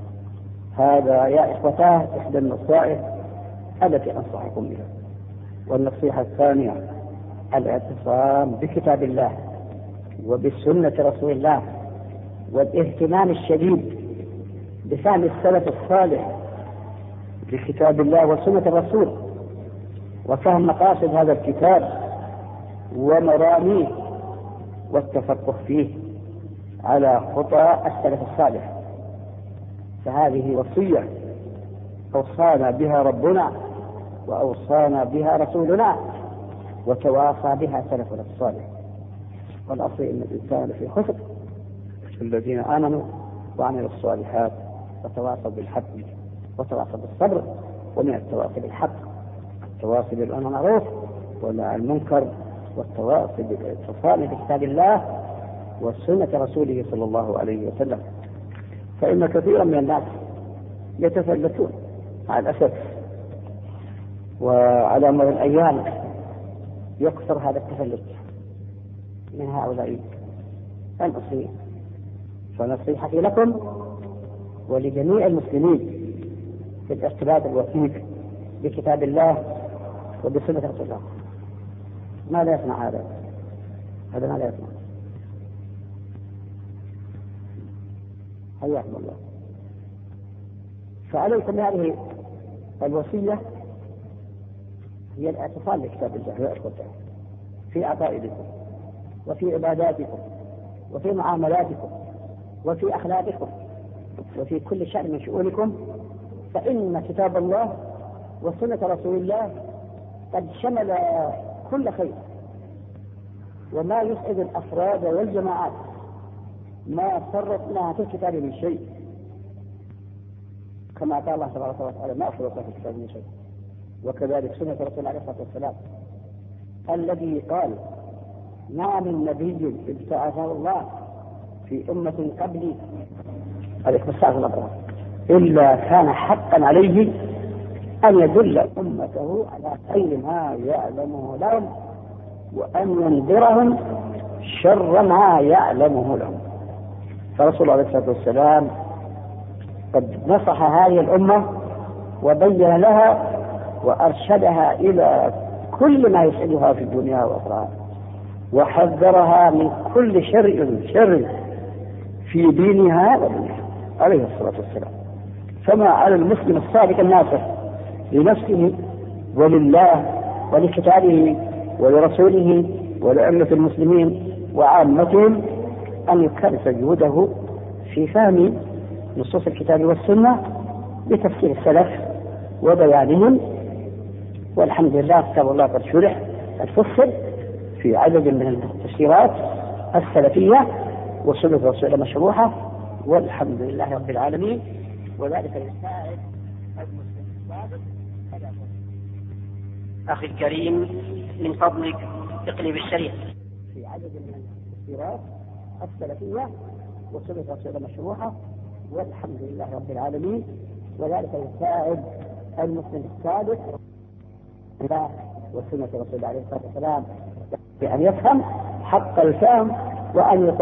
هذا يا إخوتاه إحدى النصائح التي أنصحكم بها. والنصيحة الثانية الاعتصام بكتاب الله وبسنة رسول الله، والاهتمام الشديد بفهم السلف الصالح لكتاب الله وسنة الرسول، وفهم مقاصد هذا الكتاب ومراميه، والتفقه فيه على خطى السلف الصالح. فهذه وصية أوصانا بها ربنا وأوصانا بها رسولنا وتواصى بها سلفنا الصالح. والأصل إن الإنسان في خسر الذين آمنوا وعملوا الصالحات وتواصوا بالحق وتواصوا بالصبر. ومن التواصي بالحق التواصي بالمعروف والنهي عن المنكر، والتواصي بالاتصال بكتاب الله وسنة رسوله صلى الله عليه وسلم. فإن كثيرا من الناس يتفلتون مع الأسف، وعلى مر الأيام يكثر هذا التفلت من هؤلاء المسلمين. فنصيحتي لكم ولجميع المسلمين في الارتباط الوثيق بكتاب الله وبسنة رسول الله. ماذا يصنع هذا؟ هذا ماذا يصنع؟ حياكم الله. فعليكم هذه الوصية هي الاعتصام بكتاب الله وإخوته في عقائدكم وفي عباداتكم وفي معاملاتكم وفي أخلاقكم وفي كل شأن من شؤونكم، فإن كتاب الله وسنة رسول الله قد شمل كل خير، وما يسعد الأفراد والجماعات ما فرطنا في الكتاب من شيء، كما قال الله تبارك وتعالى ما فرطنا في الكتاب من شيء. وكذلك سنة رسول عليه الصلاة والسلام الذي قال ما من نبي ابتعثه الله في أمة قبلي عليه الصلاة والسلام إلا كان حقا عليه أن يدل أمته على خير ما يعلمه لهم، وأن ينذرهم شر ما يعلمه لهم. فرسول الله عليه الصلاة والسلام قد نصح هذه الأمة وبين لها وأرشدها إلى كل ما يسعدها في الدنيا وأخرى، وحذرها من كل شر شر في دينها ودنياها عليه الصلاة والسلام. فما على المسلم الصادق الناصح لنفسه ولله ولكتابه ولرسوله ولأمة المسلمين وعامتهم أن يكرس جهوده في فهم نصوص الكتاب والسنة بتفسير السلف وبيانهم. والحمد لله كتاب الله قد شرح الفصل في عدد من التفسيرات السلفية وسنة الرسول مشروحة، والحمد لله رب العالمين. وذلك يساعد المسلم الصادق. أخي الكريم من فضلك اقلب الشريط في عدد من التفسيرات السلفية وسنة الرسول مشروحة، والحمد لله رب العالمين. وذلك يساعد المسلم الصادق وسنة الرسول عليه الصلاة والسلام بأن يفهم حق الفهم وأن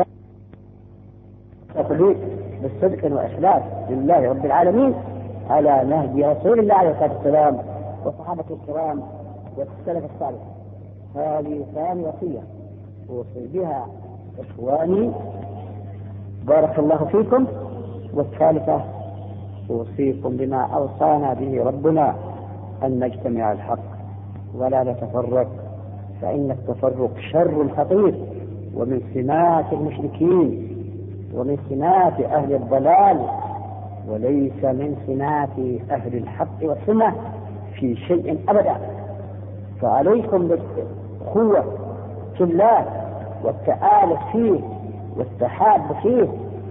يقول بالصدق وإخلاص لله رب العالمين على نهج رسول الله عليه الصلاة والسلام وصحابة الكرام والسلف الصالح. هذه ثاني وصية أوصي بها إخواني بارك الله فيكم. والثالثة أوصيكم بما أوصانا به ربنا أن نجتمع على الحق ولا نتفرق، فإن التفرق شر خطير ومن سمات المشركين ومن سمات أهل الضلال، وليس من سمات أهل الحق والسنة في شيء أبدا. فعليكم بالقوة في الله والتآلف فيه والتحاب فيه،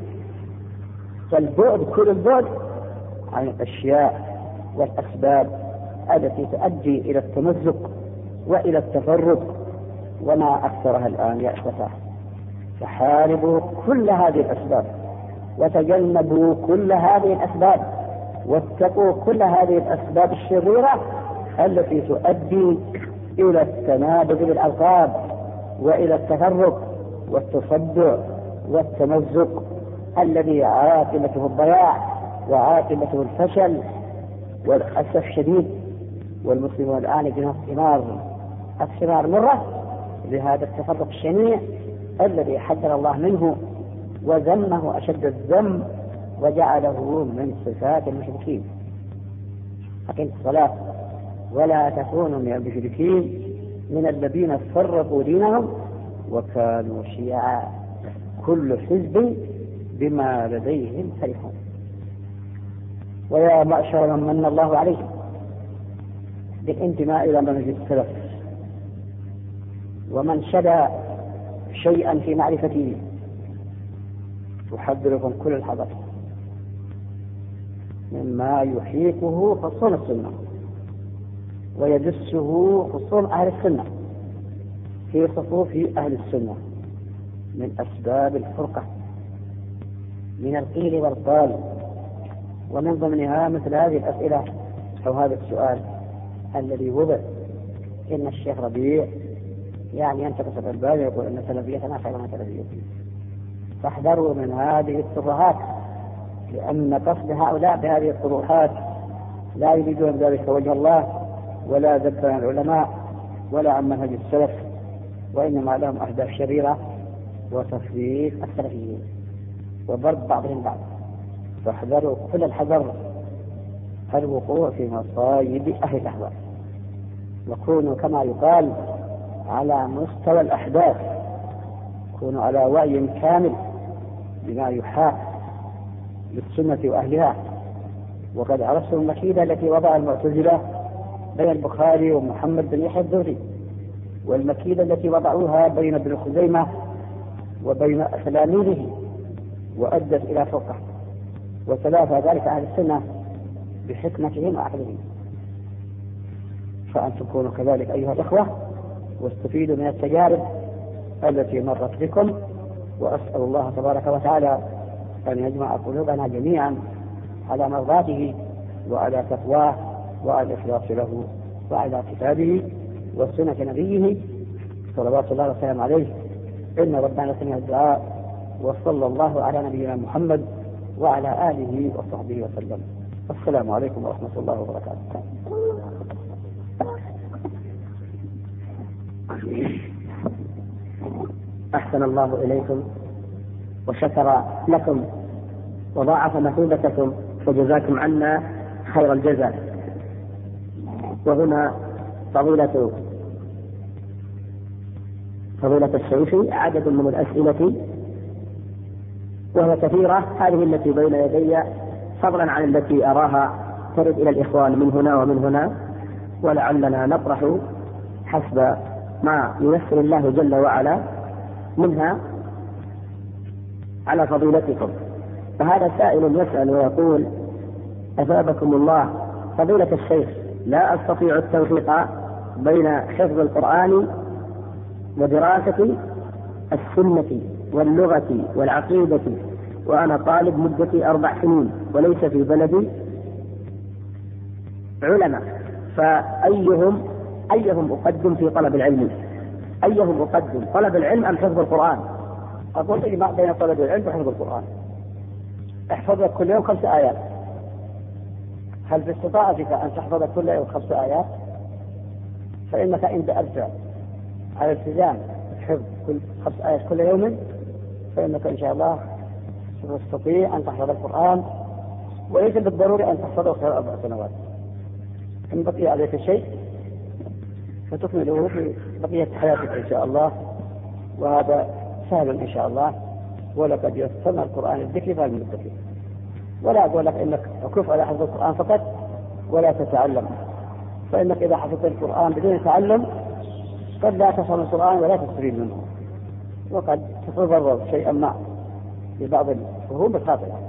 فالبعد كل البعد عن الأشياء والأسباب التي تؤدي إلى التمزق وإلى التفرق، وما أكثرها الآن يا إخوتاه. فحاربوا كل هذه الأسباب وتجنبوا كل هذه الأسباب واتقوا كل هذه الأسباب الشريرة التي تؤدي إلى التنابذ بالألقاب وإلى التفرق والتصدع والتمزق الذي عاقبته الضياع وعاقبته الفشل والأسف الشديد. والمسلمون الآن بنص ثمار الثمار مرة لهذا التفرق الشنيع الذي حذر الله منه وذمه أشد الذم وجعله من صفات المشركين. أقيموا الصلاة ولا تكونوا من المشركين من الذين فرقوا دينهم وكانوا شيعا كل حزب بما لديهم فرحون. ويا معشر من من الله عليهم بالانتماء إلى منهج السلف ومن شدى شيئا في معرفته أحذركم كل الحذر مما يحيطه خصوم السنة ويدسه خصوم أهل السنة في صفوف أهل السنة من أسباب الفرقة من القيل والقال. ومن ضمنها مثل هذه الأسئلة أو هذا السؤال الذي وضع إن الشيخ ربيع يعني ينتقص الألباني يقول أن سلفيتنا خير من سلفيته. فاحذروا من هذه الترهات، لأن قصد هؤلاء بهذه الطروحات لا يريدون ذلك وجه الله ولا ذكر عن العلماء ولا عن منهج السلف، وإنما لهم أهداف شريرة وتفريق السلفيين وضرب بعضهم بعض. فاحذروا كل الحذر الوقوع في مصايب أهل الأهواء، وكونوا كما يقال على مستوى الأحداث، كونوا على وعي كامل بما يحاق للسنة وأهلها. وقد عرفتم المكيدة التي وضع المعتزلة بين البخاري ومحمد بن يحيى الزهري، والمكيدة التي وضعوها بين ابن خزيمة وبين تلاميذه وأدت إلى فرقة، وتلافى ذلك أهل السنة بحكمتهم وعقلهم. فأنتم كونوا كذلك أيها الأخوة واستفيدوا من التجارب التي مرت بكم، وأسأل الله تبارك وتعالى أن يجمع قلوبنا جميعا على مرضاته وعلى تقواه وعلى الإخلاص له وعلى كتابه وسنة نبيه صلوات الله وسلامه عليه. إن ربنا سمع الدعاء، وصلى الله على نبينا محمد وعلى آله وصحبه وسلم. السلام عليكم ورحمة الله وبركاته. أحسن الله إليكم وشكر لكم وضاعف مثوبتكم وجزاكم عنا خير الجزاء. وهنا فضيلة فضيلة الشيخ عدد من الأسئلة وهي كثيرة، هذه التي بين يدي فضلا عن التي أراها ترد إلى الإخوان من هنا ومن هنا، ولعلنا نطرح حسب ما ييسر الله جل وعلا منها على فضيلتكم. فهذا سائل يسأل ويقول: أثابكم الله فضيلة الشيخ، لا أستطيع التوفيق بين حفظ القرآن ودراسة السنة واللغة والعقيدة، وأنا طالب مدتي أربع سنين وليس في بلدي علماء، فأيهم أيهم أقدم في طلب العلم؟ أيهم أقدم، طلب العلم أم حفظ القرآن؟ أقول لي ما بين طلب العلم وحفظ القرآن. احفظ كل يوم خمس آيات. هل باستطاعتك أن تحفظ كل يوم خمس آيات؟ فإنك إن تأرجع على التزام حفظ كل خمس آيات كل يوم فإنك إن شاء الله تستطيع أن تحفظ القرآن، وليس بالضروري أن تحفظه خلال أربع سنوات. إن بقي عليك شيء فتكمله في بقية حياتك إن شاء الله، وهذا سهل إن شاء الله. ولقد يسرنا القرآن الذكر فهل من الذكر. ولا أقول لك إنك أكف على حفظ القرآن فقط ولا تتعلم، فإنك إذا حفظت القرآن بدون تعلم قد لا تفهم القرآن ولا تستفيد منه، وقد تتضرر شيئا ما ببعض الفهوم الخاطئة.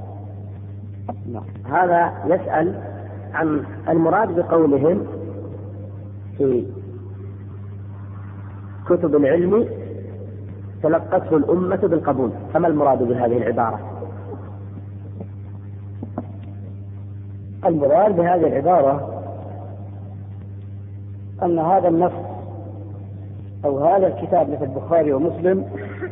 هذا يسأل عن المراد بقولهم في كتب العلم تلقته الأمة بالقبول، فما المراد بهذه العبارة؟ المراد بهذه العبارة أن هذا النص أو هذا الكتاب مثل البخاري ومسلم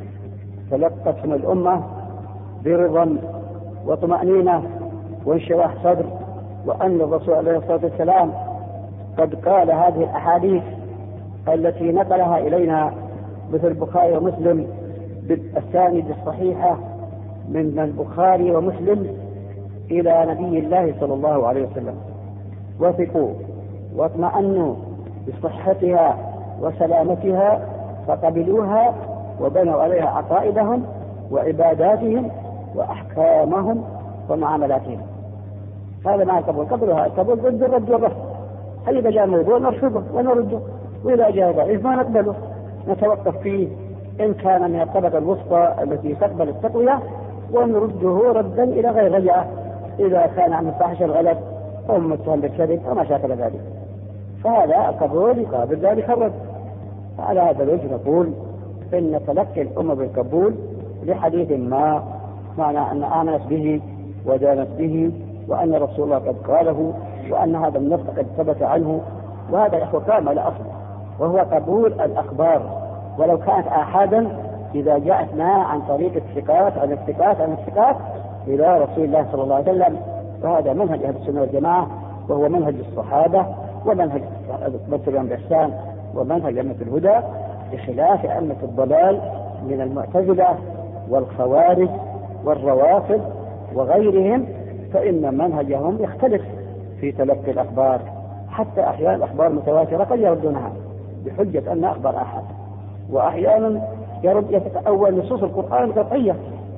تلقته الأمة برضا وطمأنينة وانشراح صدر، وأن الرسول عليه الصلاة والسلام قد قال هذه الأحاديث التي نقلها إلينا مثل البخاري ومسلم بالأسانيد الصحيحة من البخاري ومسلم إلى نبي الله صلى الله عليه وسلم، وثقوا واطمأنوا بصحتها وسلامتها فقبلوها وبنوا عليها عقائدهم وعباداتهم وأحكامهم ومعاملاتهم. هذا ما قبل قبلها القبول ضد الرد والرفض. هل إذا جاء موضوع نرفضه ونرده، وإذا جاء ضعيف ما نقبله، نتوقف فيه إن كان من الطبقة الوسطى التي تقبل التقوية ونرده ردا إلى غير رجعة إذا كان عن الفحش الغلط أو متهم بالكذب أو ما شاكل ذلك، فهذا القبول يقابل ذلك الرد. فعلى هذا الوجه نقول إن تلقي الأمة بالقبول لحديث ما معنى أن آمنت به ودانت به، وأن رسول الله قد قاله، وأن هذا النص قد ثبت عنه، وهذا يحوى كامل أصل، وهو قبول الأخبار ولو كانت آحادا إذا جاءتنا عن طريق الثقات عن الثقات عن الثقات إلى رسول الله صلى الله عليه وسلم. فهذا منهج أهل السنة والجماعة، وهو منهج الصحابة ومنهج الصحابة بإحسان ومنهج أئمة الهدى، بخلاف أئمة الضلال من المعتزلة والخوارج والروافض وغيرهم، فإن منهجهم يختلف في تلقي الأخبار، حتى أحيانا الأخبار متواترة قد يردونها بحجة أن أخبار أحد، وأحيانا يرد يتأول نصوص القرآن قطعية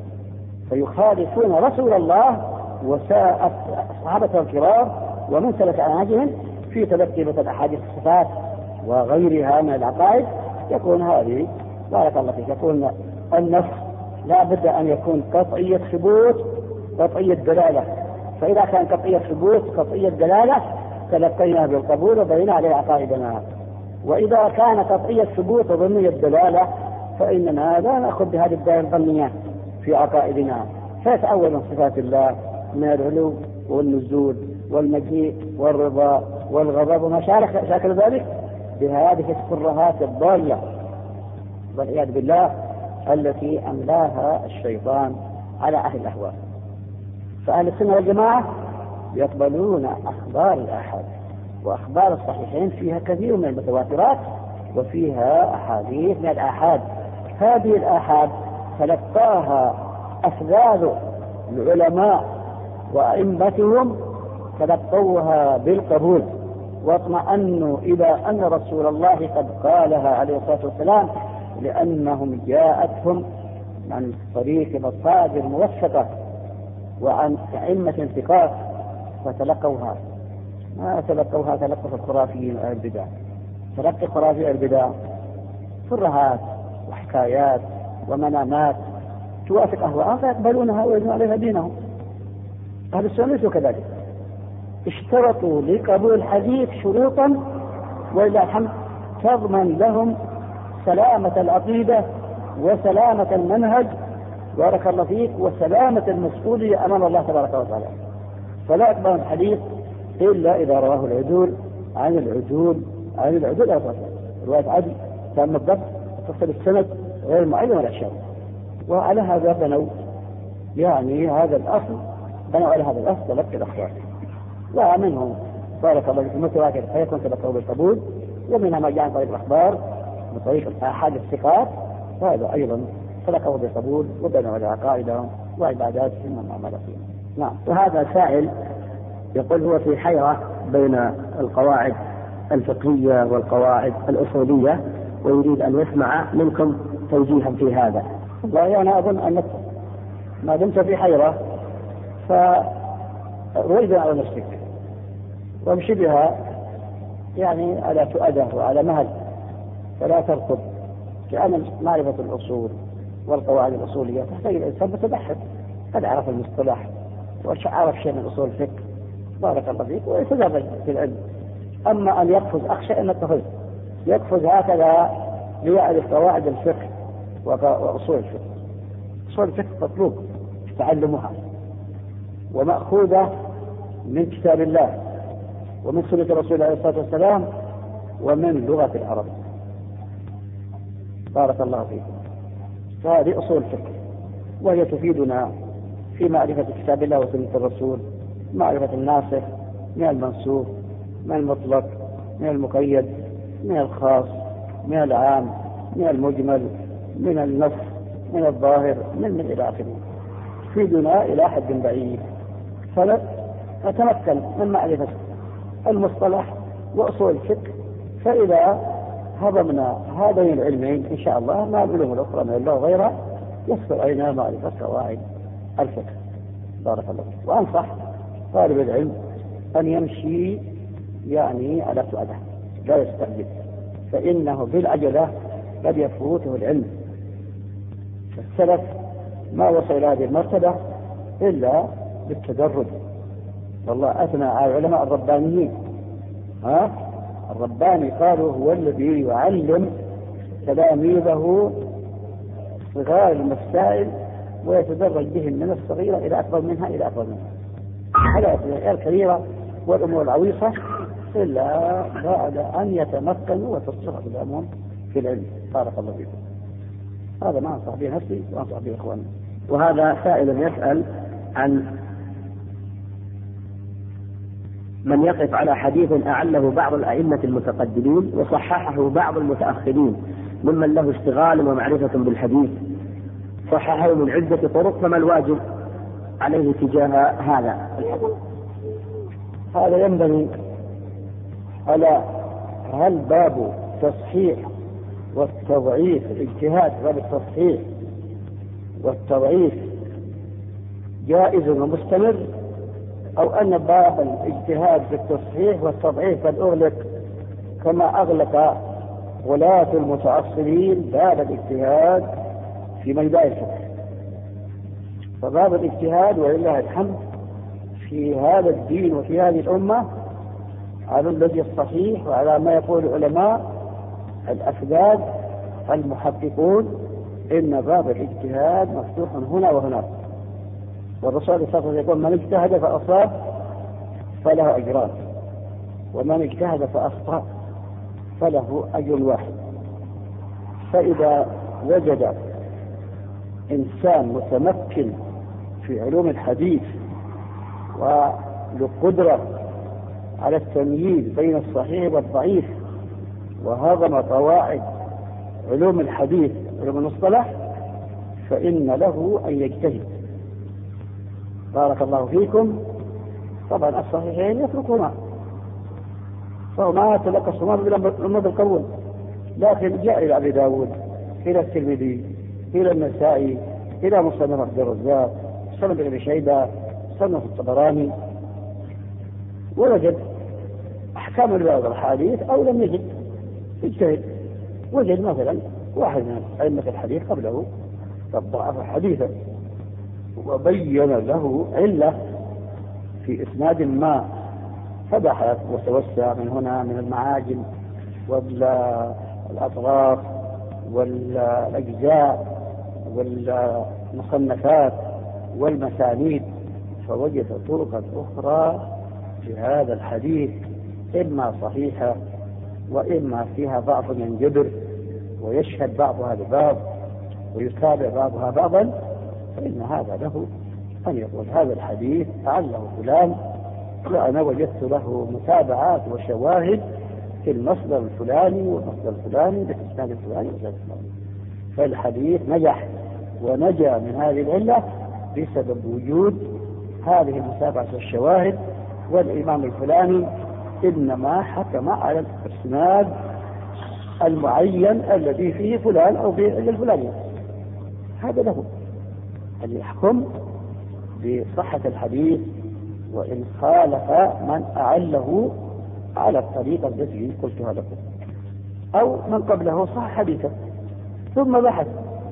فيخالفون رسول الله وصحابته الكرام ومن سلك عناجهم في تلقي مثل أحاديث الصفات وغيرها من العقائد. يكون هذه بارك الله فيك يكون النص لا بد أن يكون قطعية ثبوت قطعية دلالة، فإذا كان قطعية ثبوت قطعية دلالة تلقينا بالقبول وبينا عليه عقائدنا، وإذا كان قطعية ثبوت وظنية دلالة فإننا لا نأخذ بهذه الدائرة الظنية في عقائدنا، فيتأول من صفات الله من العلو والنزول والمجيء والرضا والغضب وما شاكل ذلك بهذه الترهات الضالة والعياذ بالله التي أملاها الشيطان على أهل الأهواء. فأهل السنة والجماعة يقبلون أخبار الآحاد، وأخبار الصحيحين فيها كثير من المتواترات وفيها أحاديث من الآحاد. هذه الآحاد تلقاها أفذاذ العلماء وأئمتهم، تلقوها بالقبول واطمأنوا إلى أن رسول الله قد قالها عليه الصلاة والسلام، لأنهم جاءتهم عن طريق مصادر موثقة وعن أئمة ثقات فتلقوها. ما تلقوها تلقف الخرافيين البدع، تلقي خرافي البدع ترهات وحكايات ومنامات توافق أهواءهم فيقبلونها ويجمع عليها دينهم. أهل السنة كذلك اشترطوا لقبول الحديث شروطا ولله الحمد تضمن لهم سلامة العقيدة وسلامة المنهج بارك الله فيك وسلامة المسؤولية أمام الله تبارك وتعالى. فلا يقبل الحديث إلا إذا رواه العدول عن العدول عن العدول أو رواية عدل تم الضبط تصل السند غير معين ولا شيء. وعلى هذا بنوا يعني هذا الأصل بنوا على هذا الأصل تلقي الأخبار، ومنهم بارك الله فيك المتواتر فيكون تلقوا بالقبول، ومنها ما جاء عن طريق الأخبار من طريق أحد الثقات وهذا أيضا تلقوا بالقبول وبنوا على عقائدهم وعباداتهم ومعاملاتهم. نعم. وهذا سائل يقول هو في حيرة بين القواعد الفقهية والقواعد الأصولية ويريد أن يسمع منكم توجيها في هذا. والله أنا أظن أنك ما دمت في حيرة فرويد على نفسك وامشي بها يعني على تؤده وعلى مهل، فلا تركض، لأن معرفة الأصول والقواعد الأصولية تحتاج الإنسان متبحث قد عرف المصطلح وعرف شيء من أصول الفقه بارك الله فيك ويتدرج في العلم. أما أن يقفز أخشى أن التفز يقفز هكذا ليعرف قواعد الفقه وأصول الفقه. أصول الفقه مطلوب تعلمها ومأخوذة من كتاب الله ومن سنة الرسول عليه الصلاة والسلام ومن لغة العرب بارك الله فيكم. فهذه أصول الفقه وهي تفيدنا في معرفة كتاب الله وسنة الرسول، معرفة الناسخ من المنسوخ من المطلق من المقيد من الخاص من العام من المجمل من النص من الظاهر من من إلى آخره، تفيدنا إلى حد بعيد. فنتمكن من معرفة المصطلح وأصول الفقه، فإذا هضمنا هذين العلمين إن شاء الله مع العلوم الأخرى من الله وغيرها يسهل علينا معرفة قواعد الفقه بارك الله فيك. وأنصح طالب العلم أن يمشي يعني على سؤاله لا يستعجل، فإنه بالعجلة قد يفوته العلم. السلف ما وصل إلى هذه المرتبة إلا بالتدرج. والله أثنى على العلماء الربانيين، ها الرباني قالوا هو الذي يعلم تلاميذه صغار المسائل ويتدرج بهم من الصغيرة إلى أكبر منها إلى أكبر منها. هذا الأشياء الكبيرة والأمور العويصة إلا بعد أن يتمكنوا وتصرف الأمور في العلم بارك الله فيكم. هذا ما أنصح به نفسي وأنصح به إخواني. وهذا سائل يسأل عن من يقف على حديث أعله بعض الأئمة المتقدمين وصححه بعض المتأخرين ممن له اشتغال ومعرفة بالحديث، صححه من عدة طرق، فما الواجب عليه تجاه هذا الحديث؟ هذا ينبني على هل باب تصحيح والتضعيف الاجتهاد باب التصحيح والتضعيف جائز ومستمر، أو أن باب الاجتهاد في التصحيح والتضعيف قد أغلق كما أغلق ولاة المتعصبين باب الاجتهاد في ميدان الفقه. فباب الاجتهاد ولله الحمد في هذا الدين وفي هذه الأمة على الذي الصحيح وعلى ما يقول العلماء الأفذاذ المحققون إن باب الاجتهاد مفتوح هنا وهناك. والرسول صلى الله عليه وسلم يقول من اجتهد فأصاب فله أجران، ومن اجتهد فأخطأ فله أجر واحد. فإذا وجد إنسان متمكن في علوم الحديث وله على التمييز بين الصحيح والضعيف وهضم قواعد علوم الحديث علوم المصطلح فإن له أن يجتهد. بارك الله فيكم. طبعا الصحيحين يتركهما فهو ما تلقصهما بالأمر بالقبول، لكن جاء إلى أبي داود إلى الترمذي إلى النسائي إلى مصنف عبد الرزاق سند ابن شيبة سند الطبراني ووجد أحكام الرواية والحديث أو لم يجد اجتهد. وجد مثلا واحد من أئمة الحديث قبله قد ضعف حديثا وبين له علة في إسناد ما فبحث وتوسع من هنا من المعاجم والأطراف والأجزاء والمصنفات والمسانيد فوجد طرقا أخرى في هذا الحديث إما صحيحة وإما فيها ضعف ينجبر ويشهد بعضها لبعض ويتابع بعضها بعضا، فإن هذا له أن يقول هذا الحديث أعله فلان وأنا وجدت له متابعات وشواهد في المصدر الفلاني والمصدر الفلاني بالإسناد الفلاني والإسناد الفلاني. فالحديث نجح ونجا من هذه العلة بسبب وجود هذه المتابعة والشواهد. والإمام الفلاني إنما حكم على الإسناد المعين الذي فيه فلان أو بالعلة الفلانية، هذا له أن يحكم بصحة الحديث وإن خالف من أعله على الطريقة التي قلتها لكم أو من قبله صح حديثا ثم بحث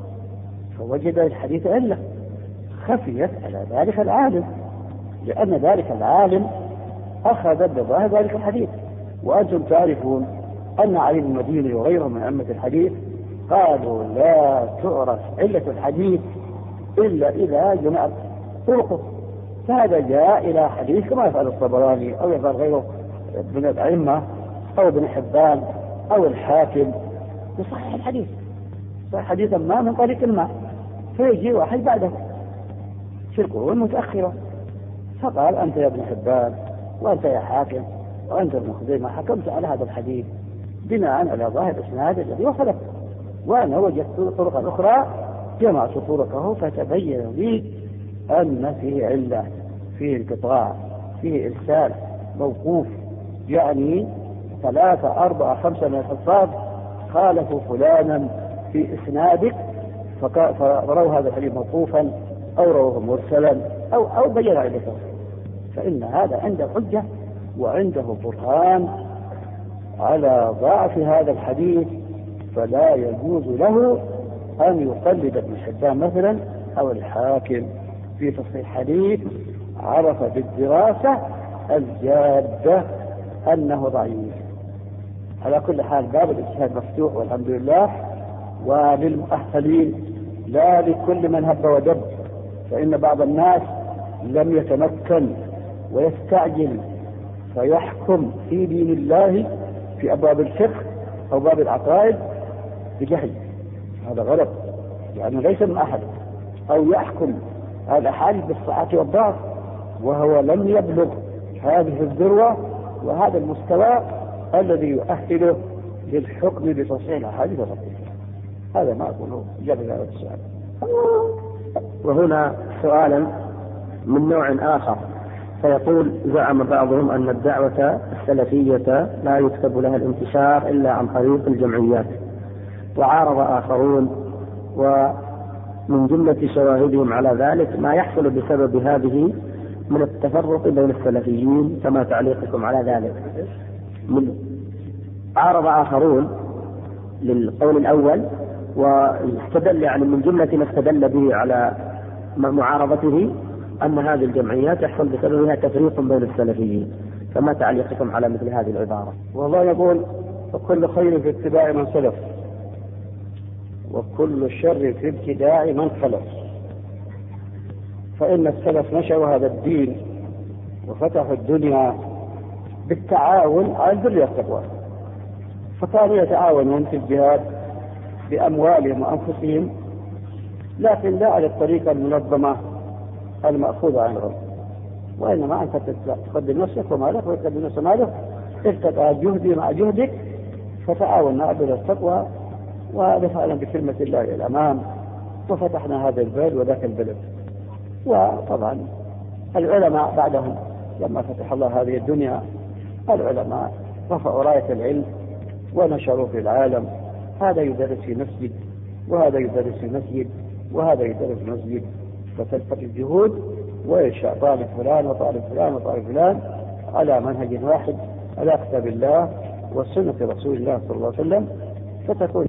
فوجد الحديث علة خفيت على ذلك العالم، لأن ذلك العالم أخذ بظاهر ذلك الحديث. وأنتم تعرفون أن علي بن المديني وغيرهم من أئمة الحديث قالوا لا تعرف علة الحديث إلا إذا جمعت طرقه. فهذا جاء إلى حديث كما يفعل الطبراني أو يفعل غيره من الأئمة أو ابن حبان أو الحاكم يصحح الحديث صحيح حديثا ما من طريق ما فيجي واحد بعده في القرون المتأخرة فقال أنت يا ابن حبان وأنت يا حاكم وأنت ابن خزيمة حكمت على هذا الحديث بناء على ظاهر الإسناد الذي وصلت، وأنا وجدت طرقا أخرى جمعت طرقه فتبين لي أن فيه علة فيه انقطاع فيه إرسال موقوف، يعني ثلاثة أربعة خمسة من الحفاظ خالفوا فلانا في إسنادك فروا هذا الحديث موقوفا أو رواه مرسلا أو أو بين علته، فإن هذا عنده حجة وعنده برهان على ضعف هذا الحديث، فلا يجوز له أن يقلد ابن حبان مثلا أو الحاكم في تصحيح حديث عرف بالدراسة الجادة أنه ضعيف. على كل حال باب الاجتهاد مفتوح والحمد لله، وللمؤهلين لا لكل من هب ودب، فإن بعض الناس لم يتمكن ويستعجل فيحكم في دين الله في أبواب الفقه أو باب العقائد بجهل، هذا غلط يعني ليس من أحد، أو يحكم الأحاديث بالصحة والضعف وهو لم يبلغ هذه الذروة وهذا المستوى الذي يؤهله للحكم بتصحيح الأحاديث والضعف. هذا ما أقوله جاب هذا السؤال. وهنا سؤالا من نوع آخر، فيقول زعم بعضهم أن الدعوة السلفية لا يكتب لها الانتشار إلا عن طريق الجمعيات، وعارض آخرون ومن جملة شواهدهم على ذلك ما يحصل بسبب هذه من التفرق بين السلفيين، فما تعليقكم على ذلك؟ من عارض آخرون للقول الأول واستدل يعني من جملة ما استدل به على معارضته أن هذه الجمعيات يحصل بسببها تفريق بين السلفيين، فما تعليقكم على مثل هذه العبارة؟ والله يقول وكل خير في اتباع من سلف وكل شر في ابتداع من خلف، فإن السلف نشأوا هذا الدين وفتحوا الدنيا بالتعاون على البر والتقوى، فكانوا يتعاونون في الجهاد بأموالهم وأنفسهم، لكن لا على الطريقة المنظمة المأخوذة عن الغرب، وإنما أنت تقدم نفسك ومالك وتقدم نفسك ومالك، ارتقى جهدي مع جهدك، فتعاوننا على البر والتقوى ودفعنا بكلمة الله إلى الأمام، وفتحنا هذا البلد وذاك البلد. وطبعا العلماء بعدهم لما فتح الله هذه الدنيا، العلماء رفعوا راية العلم ونشروا في العالم، هذا يدرس في مسجد وهذا يدرس في مسجد وهذا يدرس في مسجد، فتلقت الجهود وينشأ طالب فلان وطالب فلان وطالب فلان على منهج واحد على كتاب الله وسنة رسول الله صلى الله عليه وسلم، فتكون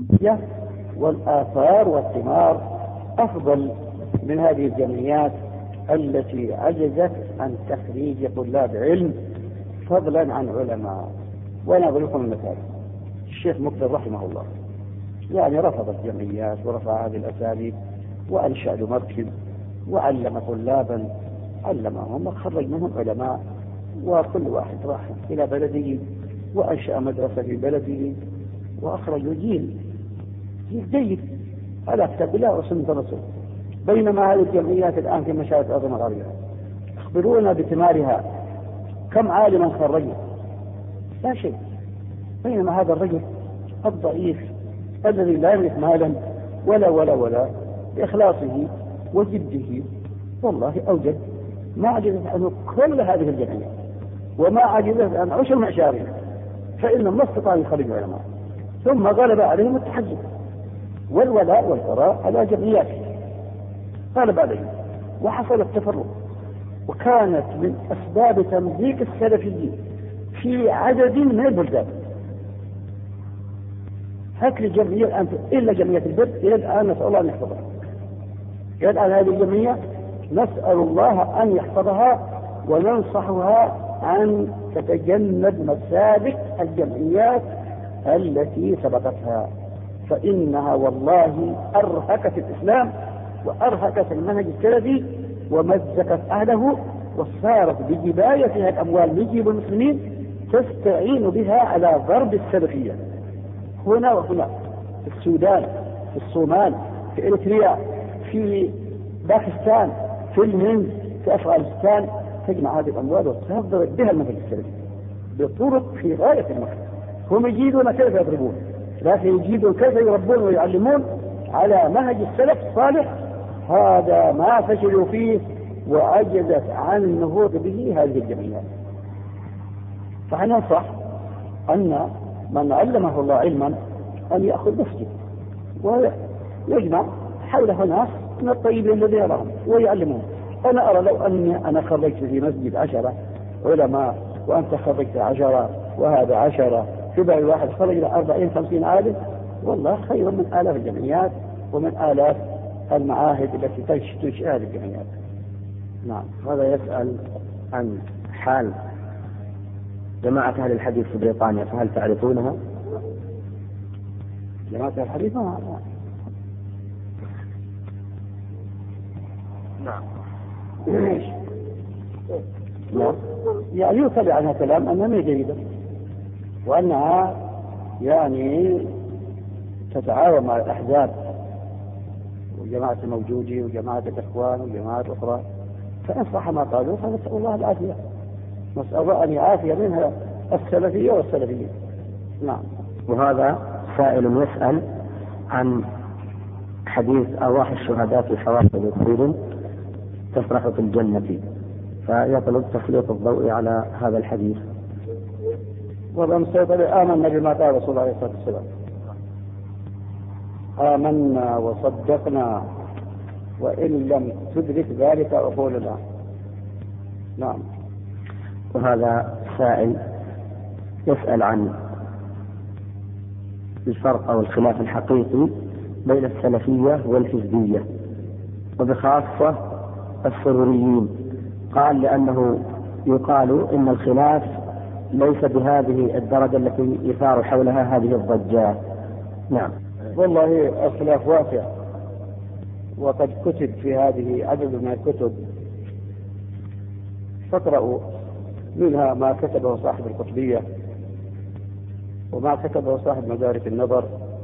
والآثار والثمار أفضل من هذه الجمعيات التي عجزت عن تخريج طلاب علم فضلا عن علماء. وأنا أقول لكم المثال، الشيخ مقبل رحمه الله يعني رفض الجمعيات ورفع هذه الأساليب وأنشأ له مركز وعلم طلابا، علمهم وخرج منهم علماء، وكل واحد راح إلى بلده وأنشأ مدرسة في بلده وأخرج جيل جيل جيد على كتاب الله وسنة الرسول. بينما هذه الجمعيات الآن في مشارق الأرض المغربية أخبرونا بثمارها، كم عالما خرجوا؟ لا شيء. بينما هذا الرجل الضعيف الذي لا يملك مالا ولا ولا ولا بإخلاصه وجده والله أوجد ما عجزت عنه كل هذه الجمعيات وما عجزت عن عشر معشارها، فإنهم ما استطاعوا أن يخرجوا علماء، ثم غلب عليهم التحزب والولاء والبراء على جمعياته، غلب عليهم وحصل التفرق. وكانت من أسباب تمزيق السلفيين في عدد من البلدان. هات لي جمعية الآن إلا جمعية البر إلى الآن نسأل الله أن يحفظها، إلى الآن هذه الجمعية نسأل الله أن يحفظها وننصحها أن تتجنب مسالك الجمعيات التي سبقتها، فإنها والله أرهقت الإسلام وأرهقت المنهج السلفي ومزقت أهله، وصارت بجبايتها الأموال من جيب المسلمين تستعين بها على ضرب السلفية هنا وهنا، في السودان، في الصومال، في إريتريا، في باكستان، في الهند، في أفغانستان، تجمع هذه الأموال وتضرب بها المنهج السلفي بطرق في غاية المكر. هم يجيدون كيف يضربون، لكن يجيدون كيف يربون ويعلمون على منهج السلف الصالح، هذا ما فشلوا فيه وعجزت عن النهوض به هذه الجمعيات. فننصح أن من علمه الله علما أن يأخذ مسجد ويجمع حوله ناس من الطيبين الذين يراهم ويعلمون. أنا أرى لو أني أنا خرجت في مسجد عشرة علماء وأنت خرجت عشرة وهذا عشرة، في بال واحد خرج إلى أربعين خمسين عالم، والله خير من آلاف الجمعيات ومن آلاف المعاهد التي تنشئ هذه الجمعيات. نعم. هذا يسأل عن حال جماعة أهل الحديث في بريطانيا، فهل تعرفونها؟ جماعة أهل الحديث ما نعم. نعم. يعني يطلع عنها كلام أنها ما جيدة، وأنها يعني تتعاون مع الأحزاب وجماعة الموجودين وجماعة الإخوان وجماعة أخرى، فإن صح ما قالوا فنسأل الله العافية، نسأل الله أن يعافي منها السلفية والسلفيين. نعم. وهذا سائل يسأل عن حديث أرواح الشهداء في حوافل خير تفرح في الجنة، فيطلب تسليط الضوء على هذا الحديث. ومن سيطر آمنا بما قال رسول الله عليه الصلاة والسلام، آمنا وصدقنا وإن لم تدرك ذلك عقولنا. نعم. وهذا سائل يسأل عن الفرق أو الخلاف الحقيقي بين السلفية والحزبية وبخاصة السروريين. قال لأنه يقال إن الخلاف ليس بهذه الدرجة التي يثار حولها هذه الضجات. نعم. والله الخلاف واسع، وقد كتب في هذه عدد من الكتب، فاقرأوا منها ما كتبه صاحب القطبية وما كتبه صاحب مدارك النظر،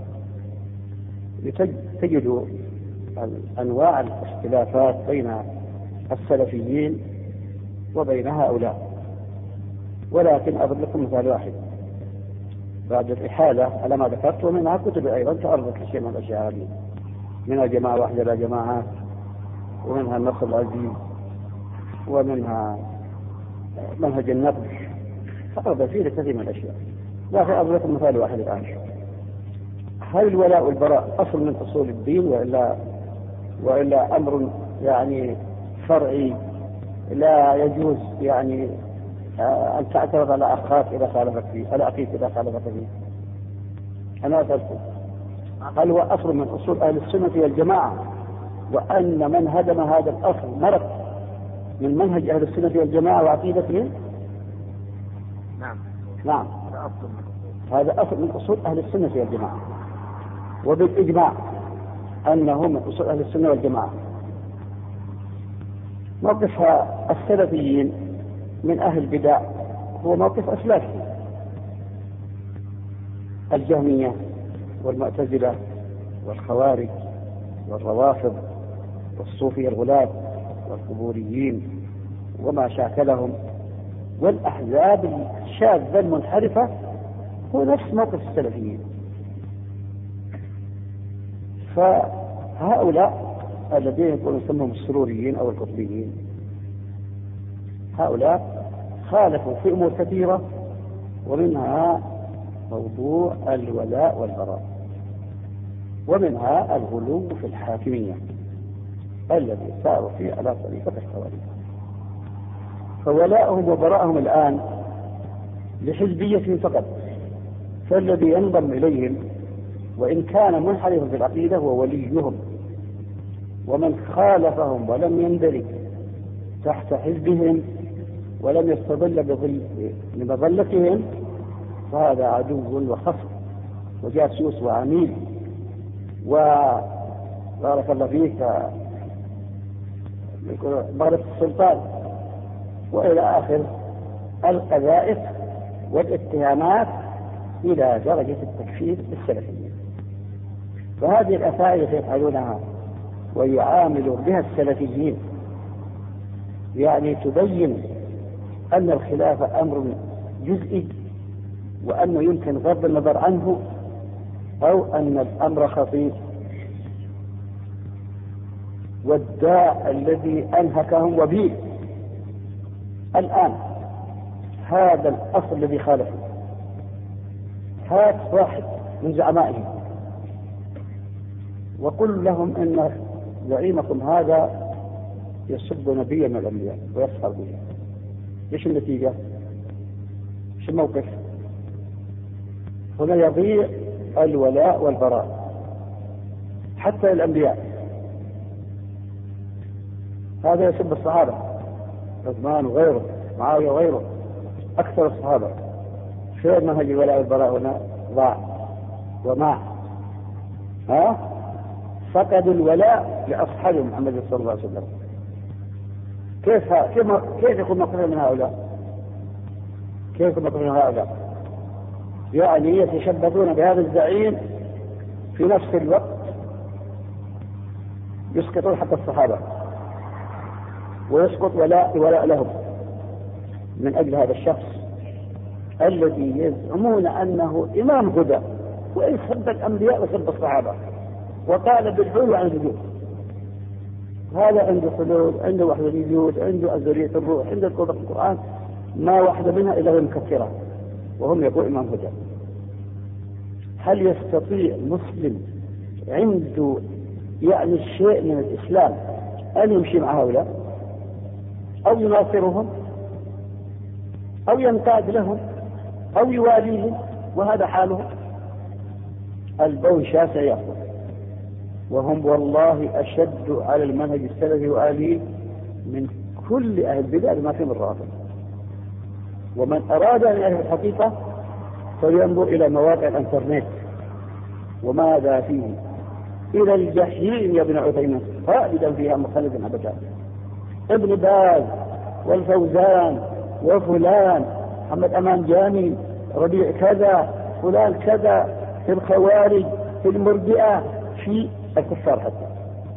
تجد أنواع الاختلافات بين السلفيين وبين هؤلاء. ولكن أضرب لكم مثال واحد بعد الإحالة على ما ذكرت، ومنها كتب أيضا تعرضت لشيء من الأشياء هذه، منها جماعة واحدة لا جماعات، ومنها النصر العزيز، ومنها منهج النقد، تعرض فيه لكثير من الأشياء. لكن أضرب لكم مثال واحد الآن. هل الولاء والبراء أصل من أصول الدين وإلا وإلا أمر يعني فرعي لا يجوز يعني أن تعترض على أخاك إذا خالفت فيه، على أخيك إذا خالفت فيه؟ أنا أسألكم، هل هو أصل من أصول أهل السنة والجماعة، وأن من هدم هذا الأصل مرق من منهج أهل السنة والجماعة وعقيدتهم؟ نعم نعم، هذا أصل من أصول أهل السنة والجماعة، وبالإجماع أنه من أصول أهل السنة والجماعة. موقف السلفيين من أهل البدع هو موقف أسلافي، الجهمية والمعتزلة والخوارج والروافض والصوفية الغلاة والقبوريين وما شاكلهم والأحزاب الشاذة المنحرفة هو نفس موقف السلفيين. فهؤلاء الذين يكونوا يسمون السروريين أو القطبيين، هؤلاء خالفوا في أمور كثيرة، ومنها موضوع الولاء والبراء، ومنها الغلو في الحاكمية الذي ساروا فيه على طريقة الخوارج. فولاءهم وبراءهم الآن لحزبية فقط، فالذي ينضم إليهم وإن كان منحرفا في العقيدة هو وليهم، ومن خالفهم ولم يندرج تحت حزبهم ولم يستظل بمظلتهم فهذا عدو وخصم وجاسوس وعميل وبارك الله فيك بغلة السلطان وإلى آخر القذائف والاتهامات إلى درجة التكفير بالسلفيين. فهذه الأفعال التي يفعلونها ويعاملوا بها السلفيين يعني تبين أن الخلافة أمر جزئي، وأنه يمكن غض النظر عنه، أو أن الأمر خطير. والداء الذي أنهكهم وبيل الآن هذا الأصل الذي خالفه. هات واحد من زعمائهم وقل لهم أن زعيمكم هذا يسب نبيا من الأنبياء ويسخر به، ايش النتيجة؟ ايش الموقف؟ هنا يضيع الولاء والبراء حتى الأنبياء. هذا يسب الصحابة، عثمان وغيره، معاوية وغيره، أكثر الصحابة. فين منهج الولاء والبراء هنا؟ ضاع وماع. ها؟ فقدوا الولاء لأصحاب محمد صلى الله عليه وسلم. كيف كيف كيف يكون مقرر من هؤلاء؟ كيف يكون مقرر من هؤلاء؟ يعني يتشبثون بهذا الزعيم في نفس الوقت يسقطون حتى الصحابة ويسقط ولاء ولاء لهم من أجل هذا الشخص الذي يزعمون أنه إمام هدى، وإن سب الأنبياء وسب الصحابة وقال بالحلول عن الوجود. هذا عنده حلول، عنده وحدة الوجود، عنده أزلية الروح، عنده قدرة القرآن، ما واحدة منها إلا هي مكفرة، وهم يقول إمام هدى. هل يستطيع مسلم عنده يعني شيء من الإسلام أن يمشي مع هؤلاء أو يناصرهم أو ينقاد لهم أو يواليهم وهذا حالهم؟ البون شاسع يأخذ، وهم والله أشد على المنهج السلفي وآليه من كل أهل البدع ما في من رافض. ومن أراد أن يعرف الحقيقة فلينظر إلى مواقع الإنترنت وماذا فيه، إلى الجحيم يا ابن عثيمين خالدا فيها مخلدا أبدا. ابن باز والفوزان وفلان محمد أمان جاني ربيع كذا فلان كذا في الخوارج في المرجئة في الكفار حتى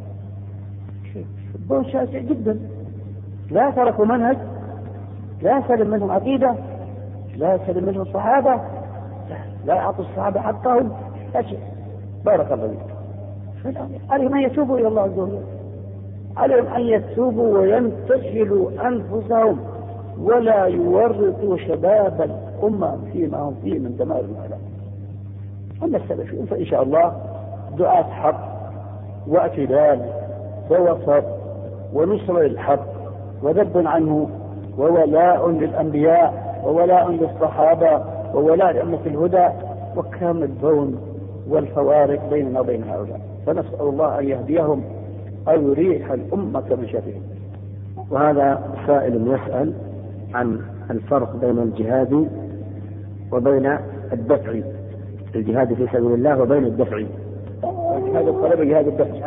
شبه شاسع جدا. لا تركوا منهج، لا سلم منهم عقيدة، لا سلم منهم الصحابة، لا أعطوا الصحابة حقهم، لا شيء. بارك الله فيك. عليهم أن يتوبوا إلى الله عز وجل، عليهم أن يتوبوا وينتشلوا أنفسهم ولا يورطوا شباب الأمة فيما هم فيه من دمار العالم. أما السلفيون فإن شاء الله دعاة حق واعتدال ووسط ونصر للحق وذب عنه وولاء للأنبياء وولاء للصحابة وولاء لأمة الهدى وكامل البون والفوارق بيننا وبين هؤلاء. فنسأل الله أن يهديهم أو يريح الأمة من شرهم. وهذا سائل يسأل عن الفرق بين الجهاد وبين الدفع، الجهاد في سبيل الله وبين الدفع. جهاد الطلب وجهاد الدفع.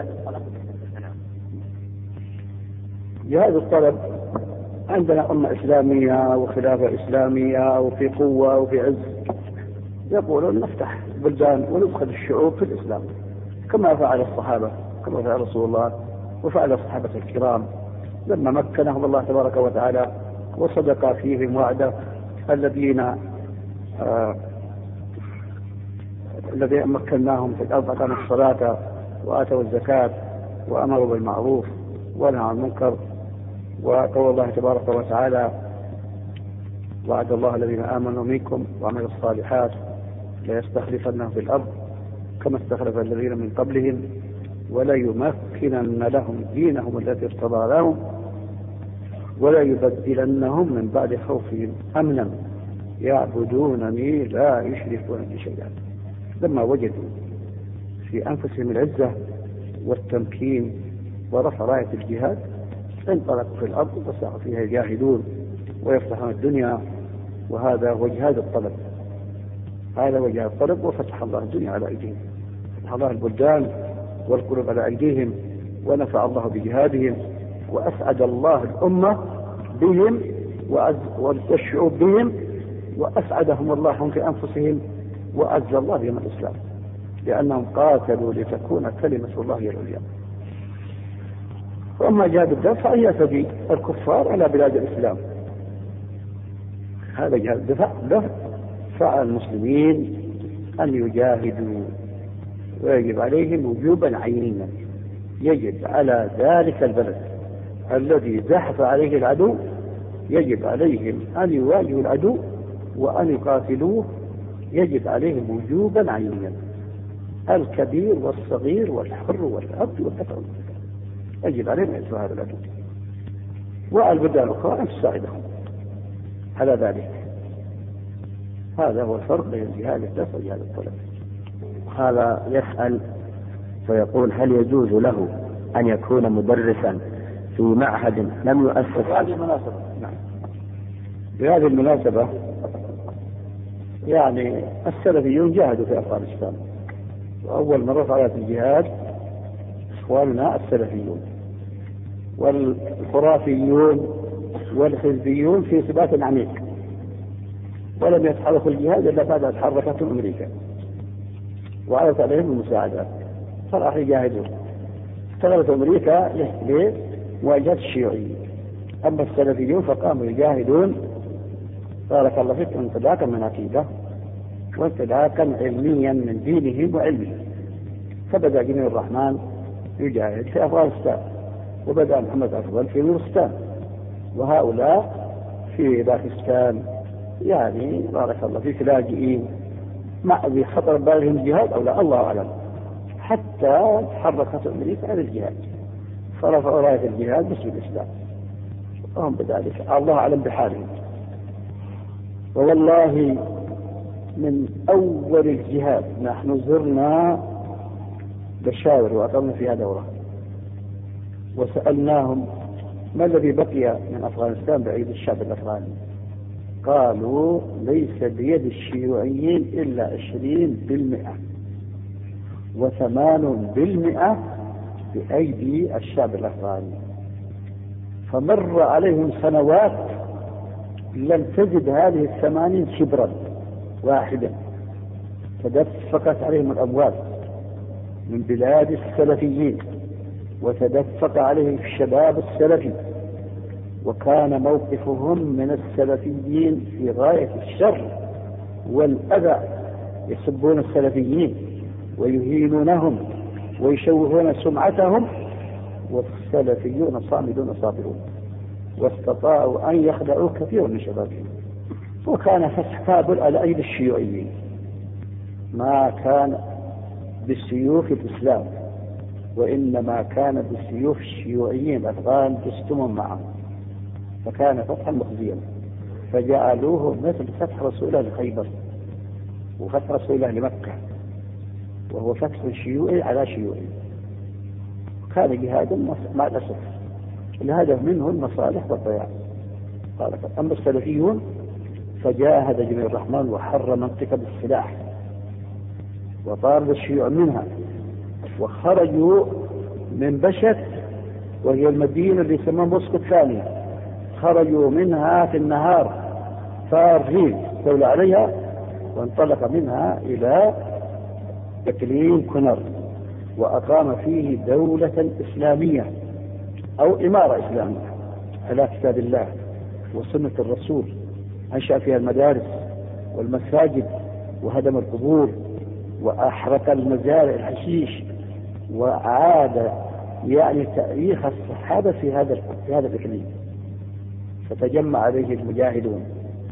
جهاد الطلب عندنا أمة إسلامية وخلافة إسلامية وفي قوة وفي عز، يقولون نفتح بلدان وندخل الشعوب في الإسلام كما فعل الصحابة، كما فعل رسول الله وفعل الصحابة الكرام لما مكنهم الله تبارك وتعالى وصدق فيهم وعده الذين آه الذين مكناهم في الأرض أقاموا الصلاة وآتوا الزكاة وأمروا بالمعروف ونهوا عن المنكر. وقول الله تبارك وتعالى وعد الله الذين آمنوا منكم وعملوا الصالحات ليستخلفنهم في الأرض كما استخلف الذين من قبلهم وليمكنن لهم دينهم الذي ارتضى لهم ولا يبدلنهم من بعد خوفهم أمنا يعبدونني لا يشركون بي شيئا. لما وجدوا في أنفسهم العزة والتمكين ورفع راية الجهاد انطلقوا في الأرض وسعوا فيها يجاهدون ويفتحون الدنيا. وهذا هو جهاد الطلب، هذا هو جهاد الطلب. وفتح الله الدنيا على أيديهم، فتح الله البلدان والقلوب على أيديهم ونفع الله بجهادهم وأسعد الله الأمة بهم والشعوب بهم وأسعدهم الله في أنفسهم وأعز الله بهم الإسلام لأنهم قاتلوا لتكون كلمة الله هي العليا. وأما جهاد الدفع فهي سبيل الكفار على بلاد الإسلام، هذا جهاد الدفع. دفع المسلمين أن يجاهدوا ويجب عليهم وجوبا عينيا، يجب على ذلك البلد الذي زحف عليه العدو يجب عليهم أن يواجهوا العدو وأن يقاتلوه، يجب عليهم وجوبا عينيا، الكبير والصغير والحر والعبد والذكر يجب عليهم أن يدفعوا هذا العدو، والبلدان الأخرى أن تساعدهم على ذلك. هذا هو الفرق بين جهاد الدفع وجهاد الطلب. هذا يسأل فيقول هل يجوز له أن يكون مدرسا في معهد لم يؤسس؟ بهذه المناسبة نعم، بهذه المناسبة يعني السلفيون جاهدوا في أفغانستان، وأول من رفع راية الجهاد إخواننا السلفيون، والخرافيون والحزبيون في ثبات عميق، ولم يتحركوا الجهاد إلا بعد أن تحركتهم أمريكا وعرضت عليهم المساعدات فراح يجاهدون. اشتغلت أمريكا لمواجهة الشيوعيين، أما السلفيون فقاموا يجاهدون بارك الله فيك انطلاقا من عقيدة وانطلاقا علميا من دينهم وعلمهم. فبدأ جميل الرحمن يجاهد في أفغانستان، وبدأ محمد أفضل في نورستان، وهؤلاء في باكستان يعني بارك الله فيك لاجئين مع بخطر بالهم الجهاد أو لا الله أعلم، حتى تحركت أمريكا على الجهاد فرفعوا راية الجهاد باسم الإسلام وهم بذلك الله أعلم بحالهم. والله من أول الجهاد نحن زرنا بشاور وأقمنا فيها دورة وسألناهم ما الذي بقي من أفغانستان بعيد الشعب الأفغاني؟ قالوا ليس بيد الشيوعيين إلا عشرين بالمئة وثمان بالمئة بأيدي الشعب الأفغاني. فمر عليهم سنوات لم تجد هذه الثمانين شبرا واحدا، تدفقت عليهم الأموال من بلاد السلفيين، وتدفق عليهم الشباب السلفي، وكان موقفهم من السلفيين في غاية الشر والأذى، يسبون السلفيين ويهينونهم ويشوهون سمعتهم، والسلفيون صامدون صابرون، واستطاعوا أن يخدعوا كثير من شبابهم. وكان فتح كابل على أيدي الشيوعيين، ما كان بالسيوف الإسلام، وإنما كان بالسيوف الشيوعيين الأفغان تستمون معهم، فكان فتحا مخزيا، فجعلوه مثل فتح رسول الله لخيبر وفتح رسول الله لمكة، وهو فتح شيوعي على شيوعي. كان جهادا مع الأسف الهدف منه المصالح والضياع. قال أما السلفيون فجاهد جميع الرحمن وحر منطقة بالسلاح وطارد الشيوع منها، وخرجوا من بشت وهي المدينة اللي يسمونها موسكو الثانية، خرجوا منها في النهار فارغين استولى عليها، وانطلق منها إلى إقليم كونر، وأقام فيه دولة إسلامية أو إمارة إسلامية على كتاب الله وسنة الرسول. أنشأ فيها المدارس والمساجد، وهدم القبور، وأحرق المزارع الحشيش، وعاد يعني تاريخ الصحابة في هذا في هذا الإقليم. فتجمع عليه المجاهدون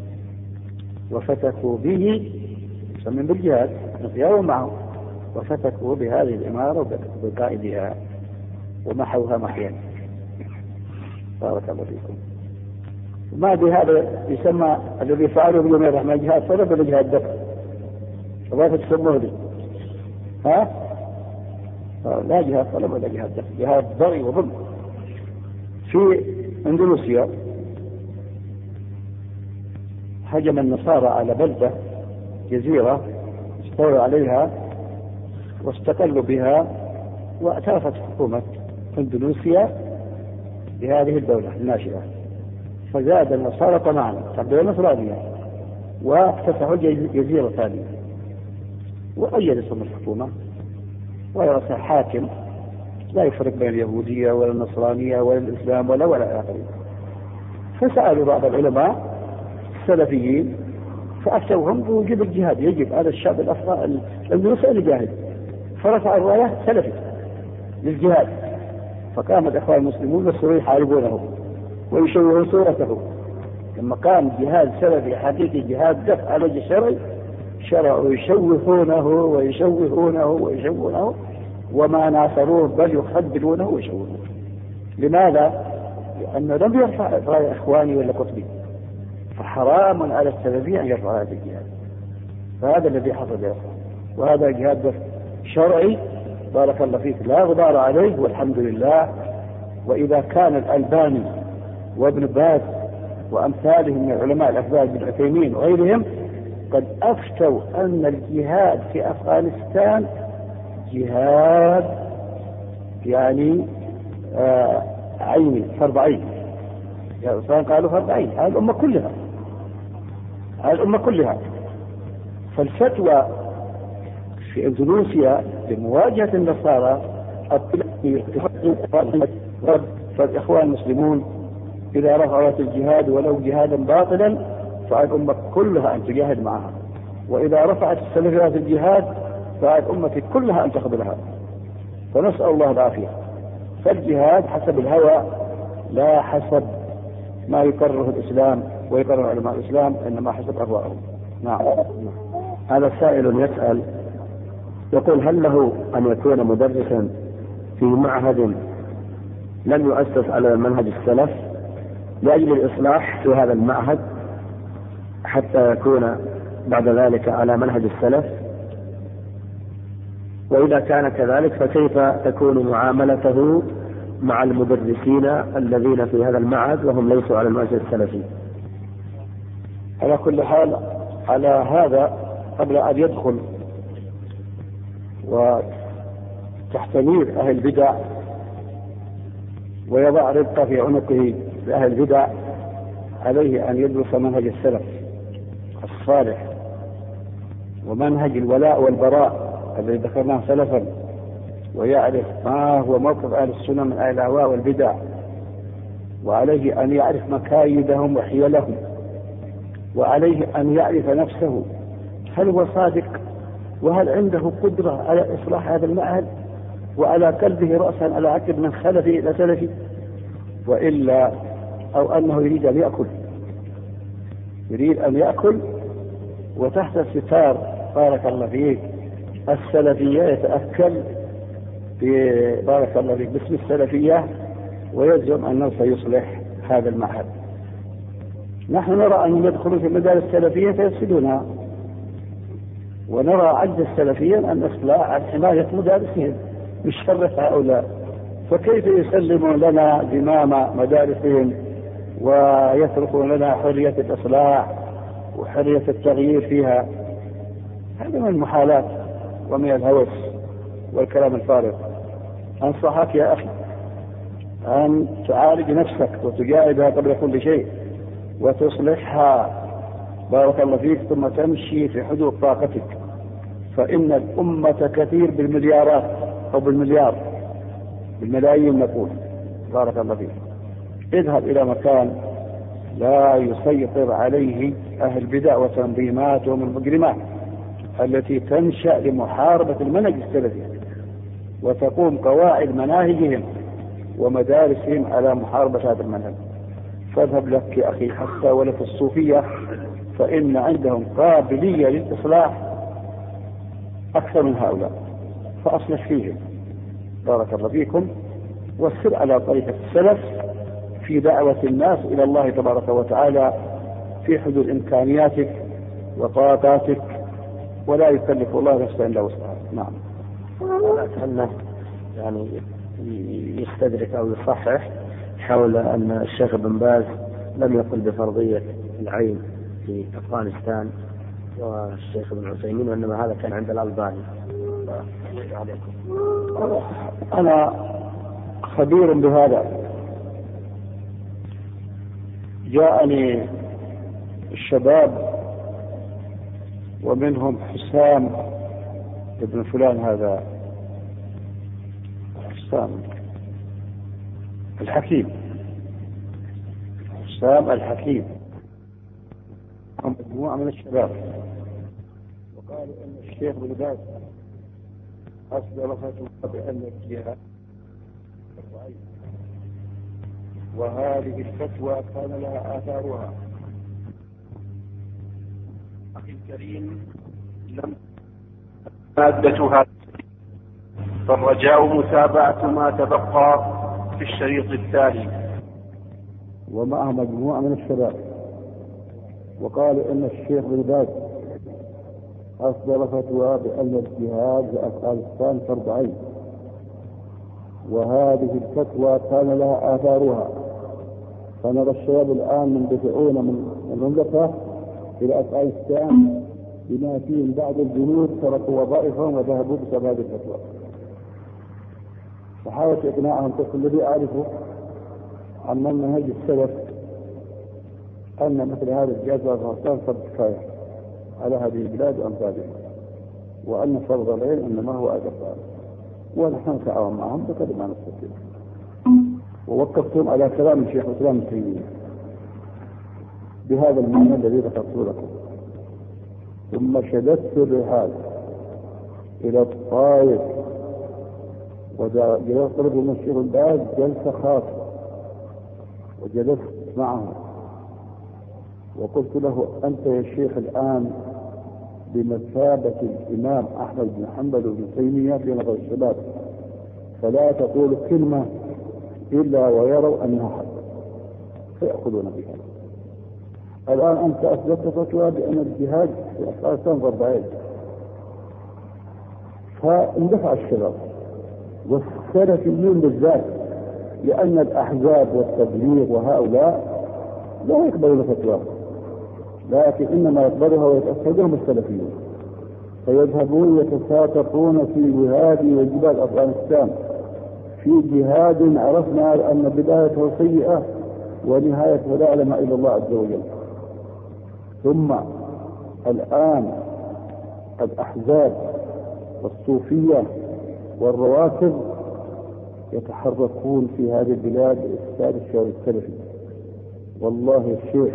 وفتكوا به، يسمون بالجهاد، نقياوا معه، وفتكوا بهذه الإمارة وبقائدها ومحوها محيا. بارك الله فيكم. ما بهذا يسمى الذي فعله بيوم الرحمن جهاد طلب ولا جهاد دفع؟ وما تسموه لي؟ ها؟ لا جهاد طلب ولا جهاد دفع، جهاد بغي وظلم. في اندونيسيا هجم النصارى على بلدة جزيرة استولوا عليها واستقلوا بها، واعترفت حكومة اندونيسيا بهذه الدولة الناشئة، فزاد النصارى طمعا تبدو نصرانية وافتتحوا جزيرة ثانية، وأيدتهم الحكومة ويرسل حاكم لا يفرق بين اليهودية ولا النصرانية ولا الإسلام ولا ولا آخره. فسألوا بعض العلماء السلفيين فأفتوهم بوجوب الجهاد، يجب على الشعب الأفغاني الاندونيسي أن يجاهد، فرفع الراية سلفي للجهاد، فقام الإخوان المسلمون والسوريين يحاربونه ويشوهون صورته. لما قام جهاد سلفي حقيقي، جهاد دفع على الشرعي، شرعوا يشوهونه ويشوهونه ويشوهونه وما ناصروه بل يخدرونه ويشوهونه. لماذا؟ لأنه لم يرفع راية إخواني ولا قطبي، فحرام على السلفي أن يرفع راية الجهاد. فهذا الذي حصل يا إخوان، وهذا جهاد شرعي بارك الله فيك لا غبار عليه والحمد لله. وإذا كان الألباني وابن باز وأمثالهم من العلماء الأفضل بن عثيمين وغيرهم قد أفتوا أن الجهاد في أفغانستان جهاد يعني آه عيني فرض عين، يعني قالوا فرض عين هذه الأمة كلها، هذه الأمة كلها. فالفتوى في اندونيسيا لمواجهة النصارى فالإخوان المسلمون إذا رفعت الجهاد ولو جهادا باطلا فالأمة كلها أن تجاهد معها، وإذا رفعت السلفيات الجهاد فالأمة كلها أن تقبلها. فنسأل الله العافية. فالجهاد حسب الهوى لا حسب ما يقرره الإسلام ويقرر علماء الإسلام، إنما حسب أهواءهم. نعم. هذا السائل يسأل يقول هل له أن يكون مدرسا في معهد لم يؤسس على منهج السلف لأجل الإصلاح في هذا المعهد حتى يكون بعد ذلك على منهج السلف؟ وإذا كان كذلك فكيف تكون معاملته مع المدرسين الذين في هذا المعهد وهم ليسوا على المنهج السلفي؟ على كل حال على هذا قبل أن يدخل وتحتمير أهل البدع ويضع رزقه في عنقه لأهل البدع عليه أن يدرس منهج السلف الصالح ومنهج الولاء والبراء الذي ذكرناه سلفا، ويعرف ما هو موقف أهل السنة من أهل الأهواء والبدع، وعليه أن يعرف مكايدهم وحيلهم، وعليه أن يعرف نفسه هل هو صادق وهل عنده قدرة على إصلاح هذا المعهد وعلى قلبه رأسا على عقب من خلفه إلى سلفه، وإلا أو أنه يريد أن يأكل يريد أن يأكل وتحت الستار بارك الله فيك السلفية يتأكل بارك الله فيك باسم السلفية ويزعم أنه سيصلح هذا المعهد. نحن نرى أن يدخلوا في المدارس السلفية فيفسدونها، ونرى عجز السلفيين أن إصلاح عن حماية مدارسهم من شر هؤلاء، فكيف يسلمون لنا زمام مدارسهم ويتركون لنا حرية الإصلاح وحرية التغيير فيها؟ هذا من المحالات ومن الهوس والكلام الفارغ. أنصحك يا أخي أن تعالج نفسك وتجاهدها قبل كل شيء وتصلحها بارك الله فيك، ثم تمشي في حدود طاقتك، فإن الأمة كثير بالمليارات أو بالمليار بالملايين نقول بارك الله فيك. اذهب إلى مكان لا يسيطر عليه أهل بدع وتنظيماتهم المجرمات التي تنشأ لمحاربة المنهج السلفي وتقوم قواعد مناهجهم ومدارسهم على محاربة هذا المنهج. فاذهب لك يا أخي حتى ولا في الصوفية، فإن عندهم قابلية للإصلاح أكثر من هؤلاء، فأصلح فيهم بارك الله فيكم، وسر على طريقة السلف في دعوة الناس إلى الله تبارك وتعالى في حدود إمكانياتك وطاقاتك، ولا يكلف الله نفسا إلا وسعها. نعم. أتمنى يعني يستدرك أو يصحح حول أن الشيخ بن باز لم يقل بفرضية العين في أفغانستان والشيخ ابن عثيمين، وإنما هذا كان عند الألباني. أنا خبير بهذا، جاءني الشباب ومنهم حسام ابن فلان، هذا حسام الحكيم حسام الحكيم مجموعة من الشباب، وقالوا أن الشيخ بن باز أصدر فتوى بأن الجهاد ضعيف، وهذه الفتوى كان لها آثارها. أخي الكريم، لم مادتها، فالرجاء متابعة ما تبقى في الشريط التالي. ومعه مجموعة من الشباب، وقالوا إن الشيخ بن باز أصدر فتوى بأن الجهاد في أفغانستان فرض عين، وهذه الفتوى كان لها آثارها. فنرى الشباب الآن مندفعون من المملكة إلى أفغانستان بما فيهم بعض الجنود تركوا وظائفهم وذهبوا بسبب هذه الفتوى. فحاولت إقناعهم قلت الذي أعرفه عن منهج السلف أن مثل هذا الجهاد في أفغانستان فرض كفاية على هذه البلاد وأمثالها، وأن فرض العين إنما هو أجر، ونحن نتعاون معهم بقدر ما نستطيع. ووقفتهم على كلام الشيخ الإسلام ابن تيمية بهذا المعنى الذي ذكرت لكم، ثم شددت الرحال إلى الطائف وجلست طلب من الشيخ الباز جلسة خاصة، وجلست معه وقلت له أنت يا شيخ الآن بمثابة الإمام أحمد بن حنبل وابن تيمية في نظر الشباب، فلا تقول كلمة إلا ويروا أنها حق فيأخذون بها. الآن أنت أثبتت فتوى بأن الجهاد في أفغانستان فرض عين، فاندفع الشباب والسلفيين بالذات، لأن الأحزاب والتبليغ وهؤلاء لا يقبلون فتوى، لكن إنما يقبلها ويتأكدهم السلفيون، فيذهبون يتساقطون في جهاد وجبال أفغانستان، في جهاد عرفنا أن بدايته سيئة ونهاية لا يعلم إلا الله عز وجل. ثم الآن الأحزاب والصوفية والرواتب يتحركون في هذه البلاد لإفساد الشعور السلفي. والله يا شيخ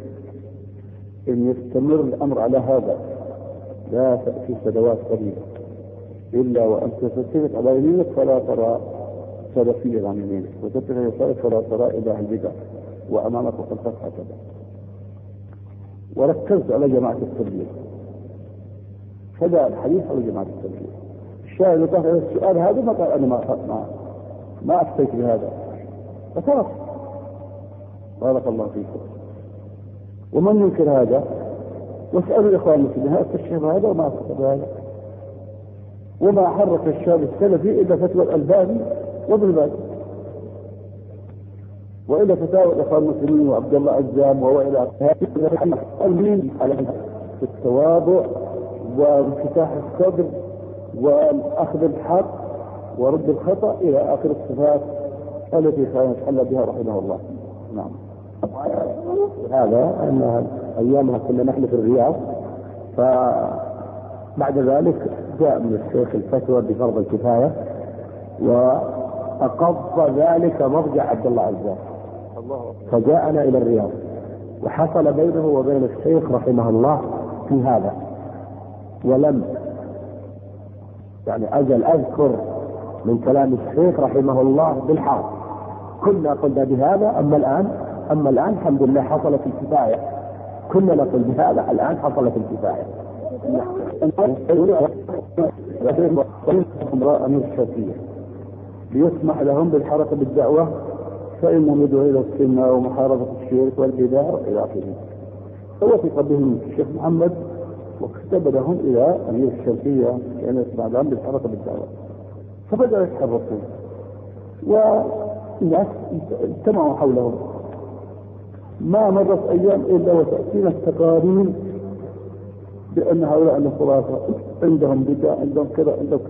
إن يستمر الأمر على هذا لا تأتي سنوات قليلة إلا وأنت تتفق على يمينك فلا ترى سلفيا عن يمينك، وتتفق على يسارك فلا ترى إلى البدع، وأمامك وخلفك هكذا. وركزت على جماعة التبليغ، فجاء الحديث على جماعة التبليغ. الشاهد يطرح السؤال هذا ما قال أنا ما ما ما أفتيت بهذا، فترك. بارك الله فيكم. ومن ينكر هذا واسألوا الإخوان المسلمين هل استشهد هذا وما أفتى هذا؟ وما حرك الشاب السلفي إلا فتوى الألباني وابن باز، وإلا فتاوى الإخوان المسلمين وعبد الله عزام وإلى المين على التواضع وانفتاح الصدر والأخذ الحق ورد الخطأ إلى آخر الصفات التي كان يتحلى بها رحمه الله. نعم. هذا أن أيامها كنا نحن في الرياض، فبعد ذلك جاء من الشيخ الفتوى بفرض الكفاية، وأقض ذلك مرجع عبد الله عزام، فجاءنا إلى الرياض، وحصل بينه وبين الشيخ رحمه الله في هذا. ولم يعني أجل أذكر من كلام الشيخ رحمه الله بالحال، كنا قلنا بهذا، أما الآن أما الآن الحمد لله حصلت الكفاية. كنا نقول بهذا، الآن حصلت الكفاية. امرأة الشركية ليسمح لهم بالحركة بالدعوة، فإنهم يدعوا إلى السنة ومحاربة الشرك والبدع إلى آخره. فوثق بهم الشيخ محمد وكتب لهم إلى أمير الشركية لأن يسمح لهم بالحركة بالدعوة، فبدأوا يتحركون والناس اجتمعوا حولهم. ما مرت أيام إلا وتأتينا التقارير بأن هؤلاء الخلاصة عندهم بدع، عندهم كذا، عندهم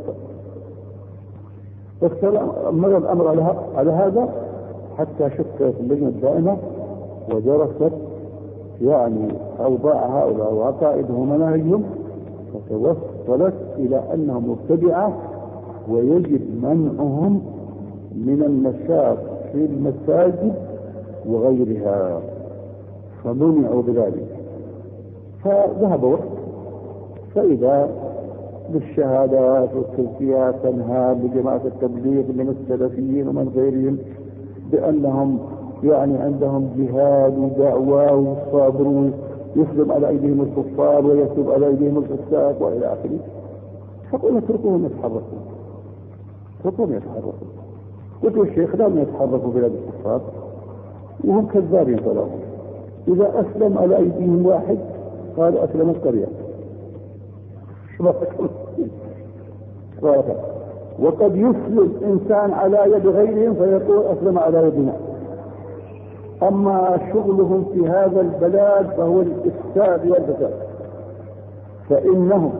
كذا. مر الأمر على هذا حتى شكلت اللجنة الدائمة ودرست يعني أوضاع هؤلاء وعقائدهم ومناهجهم، فتوصلت إلى أنهم مبتدعة ويجب منعهم من النشاط في المساجد وغيرها، فمنعوا بذلك. فذهب وقت فإذا بالشهادات والتزكيات تنهى لجماعة التبليغ من السلفيين ومن غيرهم بأنهم يعني عندهم جهاد ودعوة وصابرون، يسلم على أيديهم الكفار ويسلم على أيديهم الفساق وإلى آخره. فقلنا اتركوهم يتحركون، اتركوهم يتحركون. قلت الشيخ لم يتحركوا بلاد الكفار وهم كذابين طلعوا. إذا أسلم على أيديهم واحد قال أسلم القرية، وقد يسلم إنسان على يد غيرهم فيقول أسلم على يدنا. أما شغلهم في هذا البلاد فهو الإفساد والفساد، فإنهم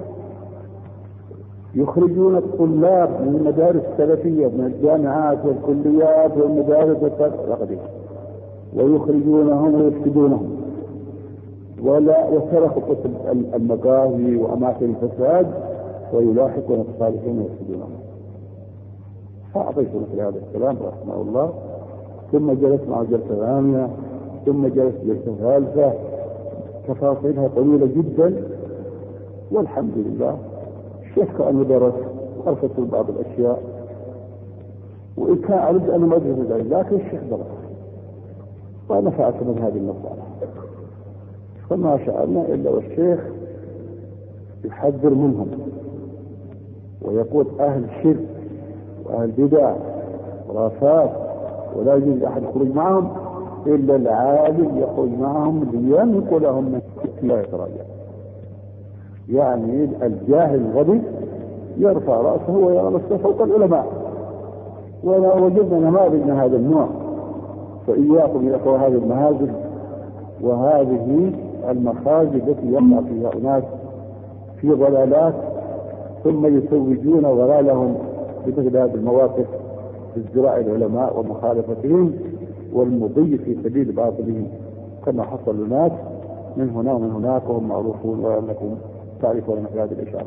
يخرجون الطلاب من المدارس السلفية من الجامعات والكليات والمدارس الثقافية ويخرجونهم ويفسدونهم، ولا وتركوا المقاهي وأماكن الفساد ويلاحقون الصالحين ويفسدونهم. فأعطيت مثل هذا الكلام رحمه الله، ثم جلس مع جلسة ثانية، ثم جلس جلسة ثالثة، تفاصيلها طويلة جدا، والحمد لله الشيخ كأنه درس وأرفض بعض الأشياء، وإن كان أرد أن ما أدرس ذلك، لكن الشيخ درس ونفعت من هذه المصالح. فما شاءنا إلا والشيخ يحذر منهم ويقول أهل شرك وأهل بدع ورافات، ولا يجوز أحد يخرج معهم إلا العالم يخرج معهم لينقلهم من لا يتراجع. يعني الجاهل الغبي يرفع رأسه ويرى نفسه فوق العلماء، ولا وجدنا نماذج من هذا النوع. فإياكم يا أخوة هذه المهازل وهذه المخازي التي يقع فيها أناس في ضلالات ثم يسوجون ضلالهم بمثل هذه المواقف ازدراء العلماء ومخالفتهم والمضي في سبيل باطله كما حصل للناس من هنا ومن هناك وهم معروفون وأنكم تعرفون مثل هذه الإشارة.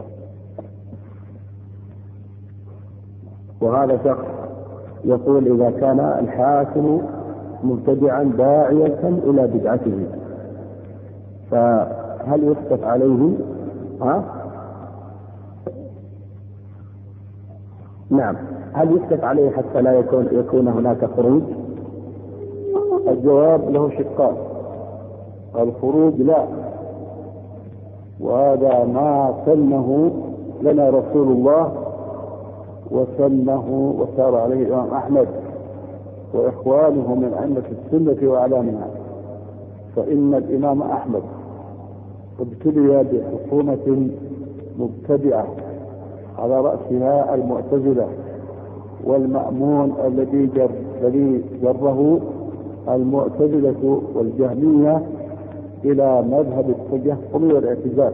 وهذا شخص يقول إذا كان الحاكم مبتدعا داعية إلى بدعته فهل يسقط عليه؟ ها؟ نعم، هل يسقط عليه حتى لا يكون يكون هناك خروج؟ الجواب له شقان. الخروج لا، وهذا ما سنه لنا رسول الله وسنه وسار عليه الإمام أحمد وإخوانه من أئمة السنة وأعلامها. فإن الإمام أحمد ابتلي بحكومة مبتدعة على رأسها المعتزلة، والمأمون الذي جر الذي جره المعتزلة والجهمية إلى مذهب التجهم والاعتزال،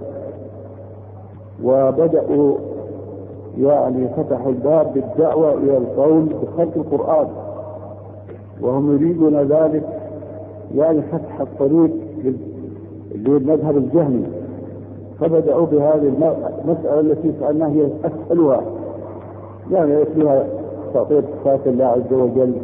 وبدأوا يعني فتحوا الباب بالدعوة إلى القول بخلق القرآن، وهم يريدون ذلك يعني فتح الطريق للمذهب الجهمي. فبدأوا بهذه المسألة التي سألناها هي أسألها، يعني فيها تعطيل صفات الله عز وجل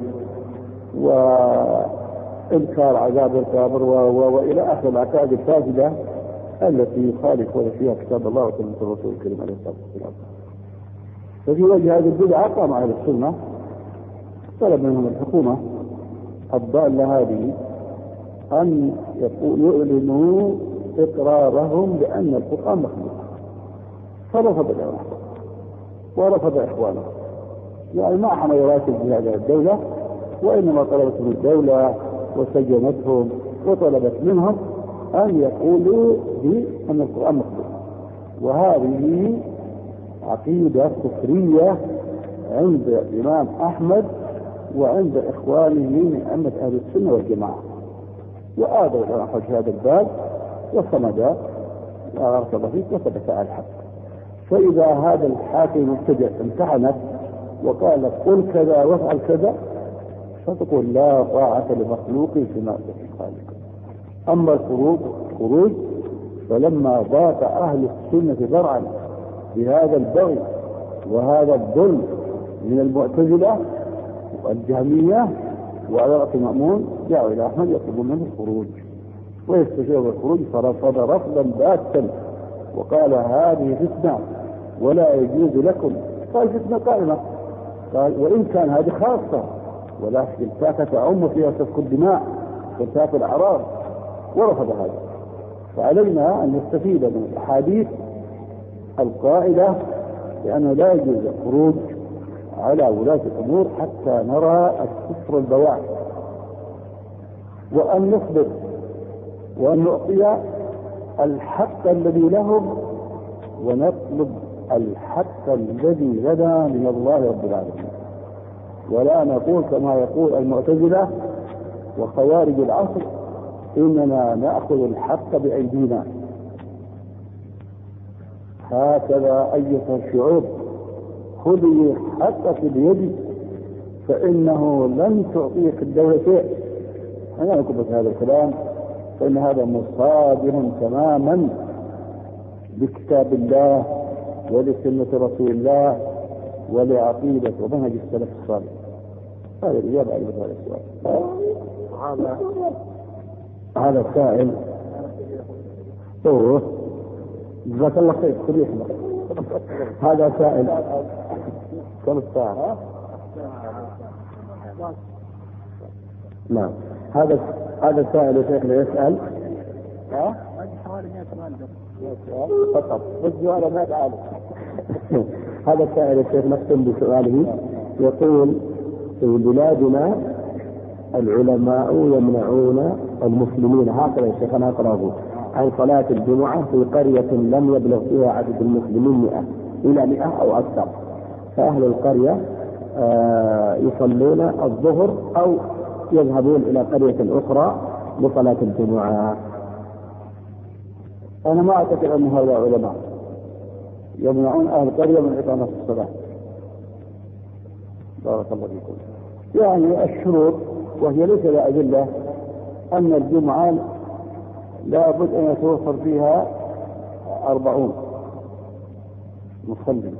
وإنكار عذاب القبر وإلى آخر العقائد الفاسدة التي يخالفون فيها كتاب الله وسنة الرسول الكريم عليه الصلاة والسلام. ففي وجه هذه البدعة قام أهل السنة طلب منهم الحكومة الضالة هذه أن يعلنوا إقرارهم بأن القرآن مخلوق، فرفض العلماء ورفض إخوانه، يعني ما حمل يراتب بهذه الدولة، وإنما طلبت من الدولة وسجنتهم وطلبت منهم أن يقولوا بأن القرآن مخلوق. وهذه عقيدة كفرية عند الإمام أحمد وعند إخوانه من أئمة أهل السنة والجماعة، وآذوا الأخرج هذا الباب وصمد وأرتضى فيه وثبت على الحق. فإذا هذا الحاكم المبتدع امتحنت وقال قل كذا وافعل كذا فتقول لا طاعة لمخلوق في معصية الخالق. أما الخروج خروج فلما ضاق أهل السنة ذرعا بهذا البغي وهذا الظلم من المعتزلة والجهمية وعلى رأس المأمون جاءوا إلى أحمد يطلبون منه الخروج ويستشير الخروج، فرفض رفضا باتا وقال هذه فتنة ولا يجوز لكم. قال فتنة قائمة، قال وإن كان هذه خاصة ولكن الفاكة تعم فيها سفك الدماء وانتهاك الأعراض، ورفض هذا. فعلينا أن نستفيد من الأحاديث القائلة لأنه لا يجوز الخروج على ولاة الأمور حتى نرى الكفر البواح، وأن نصبر وأن نعطي الحق الذي لهم ونطلب الحق الذي لنا من الله رب العالمين، ولا نقول كما يقول المعتزلة وخوارج العصر إننا نأخذ الحق بأيدينا. هكذا أيها الشعوب خذي حقك بيدك فإنه لن تعطيك الدولة شيء. أنا أقول لك هذا الكلام فإن هذا مصادم تماما بكتاب الله ولسنة رسول الله ولعقيدة ومنهج السلف الصالح. هذا الإجابة على هذا السؤال. هذا هذا السائل أوه جزاك الله خير خذ يحمل. هذا سائل كم الساعة؟ نعم. هذا هذا السائل يا شيخنا يسأل ها؟ حوالي مئة فقط بس جواب ما تعرف. هذا السائل الشيخ نختم بسؤاله يقول في بلادنا العلماء يمنعون المسلمين، هكذا يا شيخ أنا أقرأه، عن صلاة الجمعة في قرية لم يبلغ فيها عدد المسلمين مئة إلى مئة أو أكثر، فأهل القرية آه يصلون الظهر أو يذهبون إلى قرية أخرى لصلاة الجمعة. أنا ما أعتقد أن هؤلاء علماء يمنعون أهل القرية من إقامة الصلاة. بارك الله فيكم. يعني الشروط وهي ليس لها أدلة أن الجمعة لا بد أن يتوفر فيها أربعون مصلي،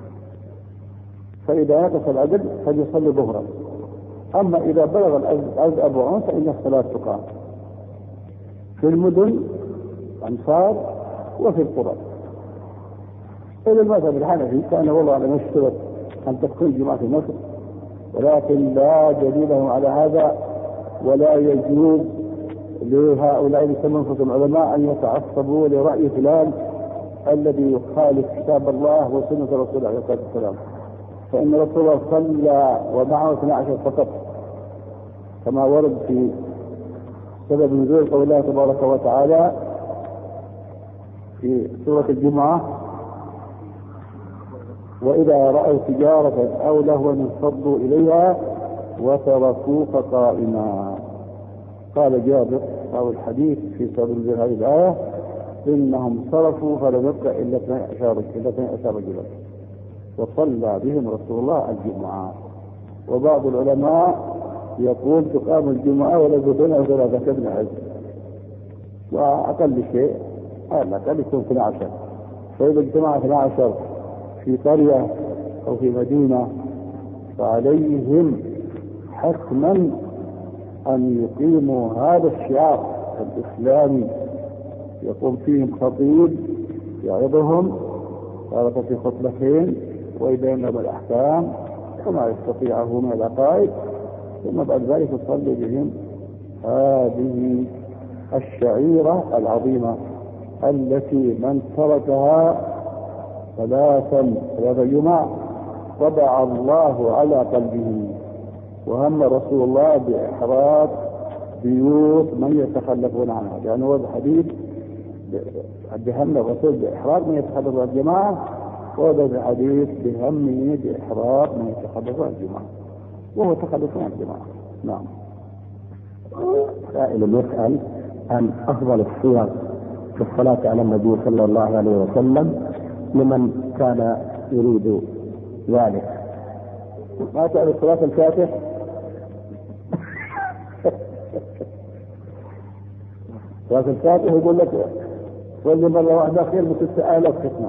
فإذا نقص العدد فليصلي ظهرا، أما إذا بلغ العدد أربعون فإن الصلاة تقام في المدن أمصار وفي القرى. إلى المذهب الحنفي كان والله على مشترط أن تكون جماعة في مصر، ولكن لا دليل لهم على هذا، ولا يجوز لهؤلاء يسمون انفسهم العلماء ان يتعصبوا لرأي فلان الذي يخالف كتاب الله وسنة رسوله عليه الصلاة والسلام، فإن رسول الله صلى ومعه اثنا عشر فقط، كما ورد في سبب نزول قول الله تبارك وتعالى في سورة الجمعة: وإذا رأوا تجارة أو لهوا انفضوا إليها وتركوك قائما. قال جابر أو الحديث في سبب هذه الآية: إنهم صرفوا فلم يبق إلا اثني عشر رجلا وصلى بهم رسول الله الجمعة. وبعض العلماء يقول تقام الجمعة ولا يزيدون أو ثلاثة ابن عز، وأقل شيء أقل أقل يكون اثني عشر، فإذا اجتمع اثني عشر في قرية أو في مدينة فعليهم حتما أن يقيموا هذا الشعار الإسلامي، يقوم فيهم خطيب يعظهم تارة في خطبتين ويبين لهم الأحكام كما يستطيعه من العقائد، ثم بعد ذلك يصلي بهم هذه الشعيرة العظيمة التي من تركها ثلاثا ثلاث جمع طبع الله على قلبه. وهم رسول الله بإحراق بيوت من يتخلفون عنها، لأنه هو الحديث بهم الرسول بإحراق من يتخلف عن الجماعة، وهذا الحديث بهمه بإحراق من يتخلف عن الجماعة، وهو تخلف عن الجماعة. نعم. سائل يسأل عن أفضل الصيغ في الصلاة على النبي صلى الله عليه وسلم لمن كان يريد ذلك. ما تعرف صلاة الفاتح؟ صلاة الفاتح يقول لك صلي مرة واحدة خير من ست آلاف ختمة.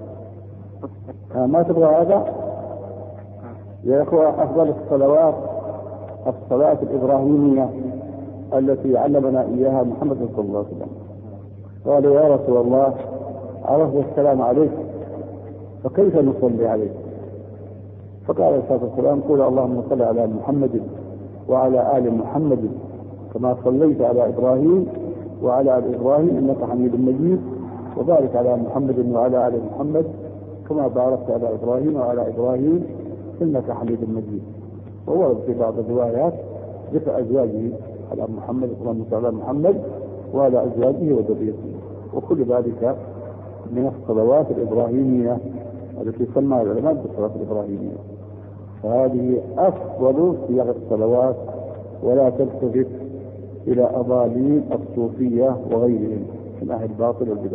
ما تبغى هذا؟ يا إخوة، أفضل الصلوات الصلاة الإبراهيمية التي علمنا إياها محمد صلى الله عليه وسلم. قال: يا رسول الله، عرفت السلام عليك، فكيف نصلي عليك؟ فقال عليه الصلاة والسلام: قول اللهم صل على محمد وعلى آل محمد كما صليت على إبراهيم وعلى آل إبراهيم إنك حميد مجيد، وبارك على محمد وعلى آل محمد كما باركت على إبراهيم وعلى إبراهيم إنك حميد مجيد. وورد في بعض الروايات ذكر أزواجه على محمد اللهم صل على محمد وعلى أزواجه وذريته، وكل ذلك من الصلوات الإبراهيمية التي سماها العلماء بالصلاة الإبراهيمية. فهذه أفضل صيغ الصلوات، ولا تلتفت إلى أضاليل الصوفية وغيرهم من أهل الباطل والبدع.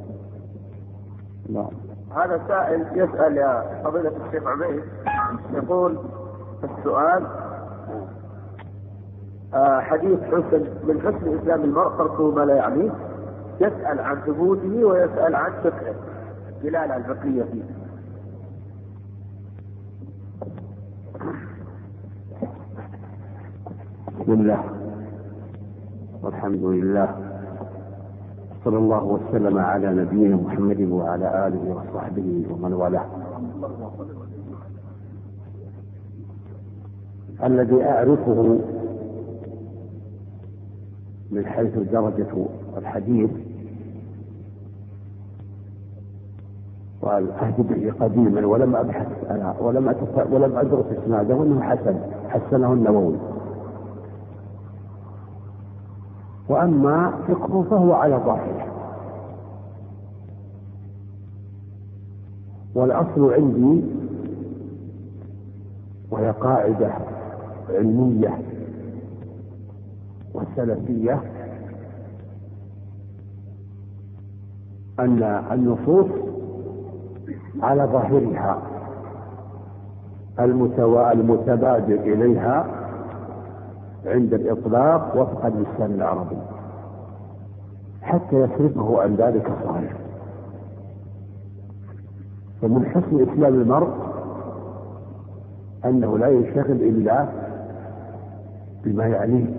نعم. هذا سائل يسأل يا فضيلة الشيخ عبيد، يقول السؤال: آه حديث حسن من حسن إسلام المرء تركه ما لا يعنيه، يسأل عن ثبوته ويسأل عن فقهه دلالة الفقهية فيه. بسم الله والحمد لله، صلى الله وسلم على نبينا محمد وعلى آله وصحبه ومن والاه. الذي أعرفه من حيث درجة الحديث والعهد به قديما ولم أبحث أنا ولم أتف... ولم أدرس إسناده أنه حسن حسنه النووي. وأما فقهه فهو على ظاهره، والأصل عندي وهي قاعدة علمية وسلفية أن النصوص على ظاهرها المتبادر إليها عند الإطلاق وفق اللسان العربي حتى يصرفه عن ذلك صالح. ومن حسن إسلام المرء أنه لا يشتغل إلا بما يعنيه،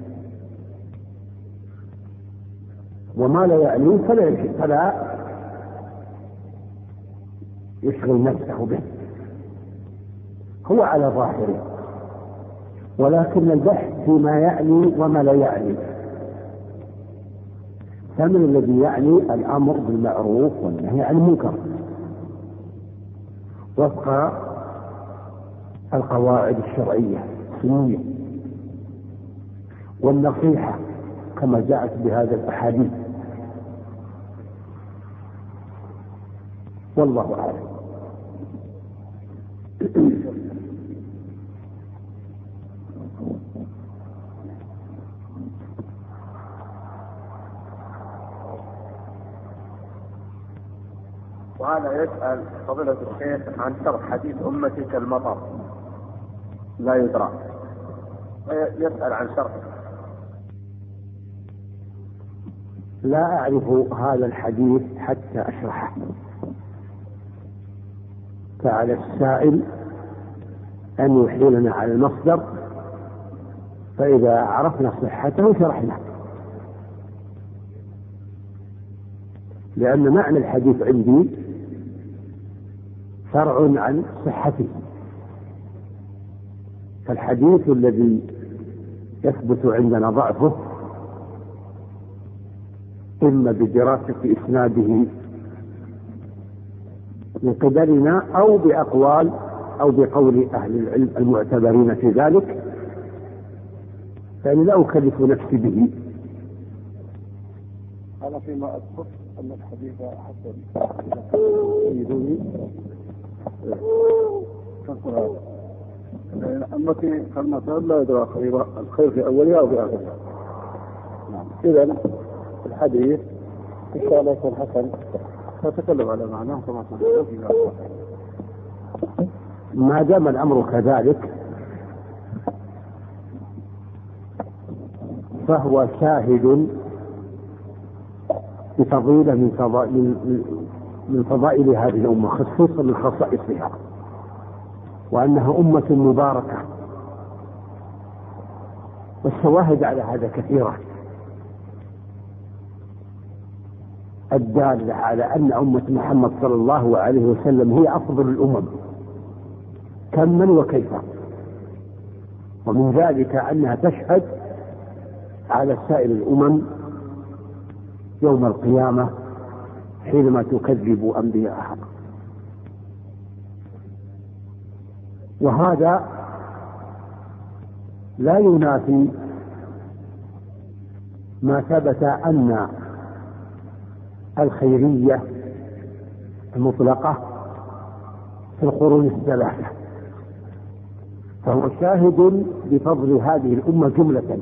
وما لا يعنيه فلا فلا يشغل نفسه به. هو على ظاهره، ولكن البحث فيما يعني وما لا يعني. فمن الذي يعني الأمر بالمعروف والنهي عن المنكر وفق القواعد الشرعية السنية، والنصيحة كما جاءت بهذا الأحاديث، والله أعلم. وهذا يسأل فضيلة الشيخ عن شرح حديث أمتي كالمطر لا يدرى، يسأل عن شرح. لا أعرف هذا الحديث حتى أشرحه، فعلى السائل أن يحيلنا على المصدر، فإذا عرفنا صحته شرحنا، لأن معنى الحديث عندي فرع عن صحته. فالحديث الذي يثبت عندنا ضعفه إما بدراسة إسناده من قبلنا أو بأقوال أو بقول أهل العلم المعتبرين في ذلك، فأنا لا أكلف نفسي به. أنا فيما أذكر أن الحديث حسن يدوني كالقرآن أمتي كالمطر لا يدرى الخير في أولها أو في آخرها. إذن الحديث إن شاء الله يكون حسن، نتكلم على معناه كما سنقول. ما دام الأمر كذلك فهو شاهد بفضيلة من فضائل من فضائل هذه الأمة، خصوصا من خصائصها، وأنها أمة مباركة، والشواهد على هذا كثيرة الدالة على أن أمة محمد صلى الله عليه وسلم هي أفضل الأمم كما وكيفا، ومن ذلك أنها تشهد على سائر الأمم يوم القيامة حينما تكذب أنبياءها. وهذا لا ينافي ما ثبت أن الخيرية المطلقة في القرون الثلاثة، فهو شاهد بفضل هذه الأمة جملة،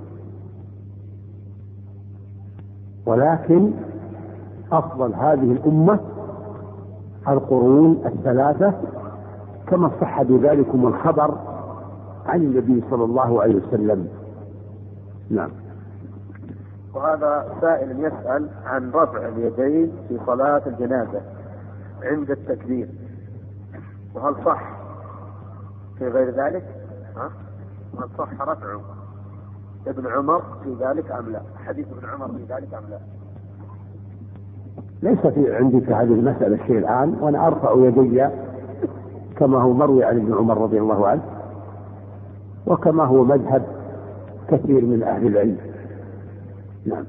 ولكن أفضل هذه الأمة القرون الثلاثة، كما صح بذلكم الخبر عن النبي صلى الله عليه وسلم. نعم. وهذا سائل يسأل عن رفع اليدين في صلاة الجنازة عند التكبير، وهل صح في غير ذلك؟ ها؟ هل صح رفعه ابن عمر في ذلك أم لا؟ حديث ابن عمر في ذلك أم لا؟ ليس في عندي في هذه المسألة شيء الآن، وأنا أرفع يدي كما هو مروي عن ابن عمر رضي الله عنه، وكما هو مذهب كثير من أهل العلم. نعم.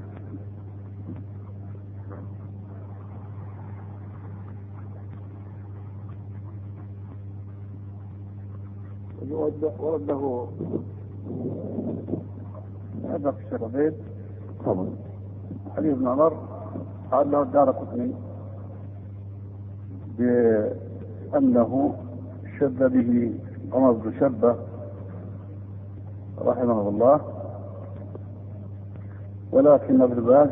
ورد له هذا في الشربين طبعا حديث ابن عمر قال له الدارقطني بأنه شد به عمر بن شبة رحمه الله، ولكن ابن باز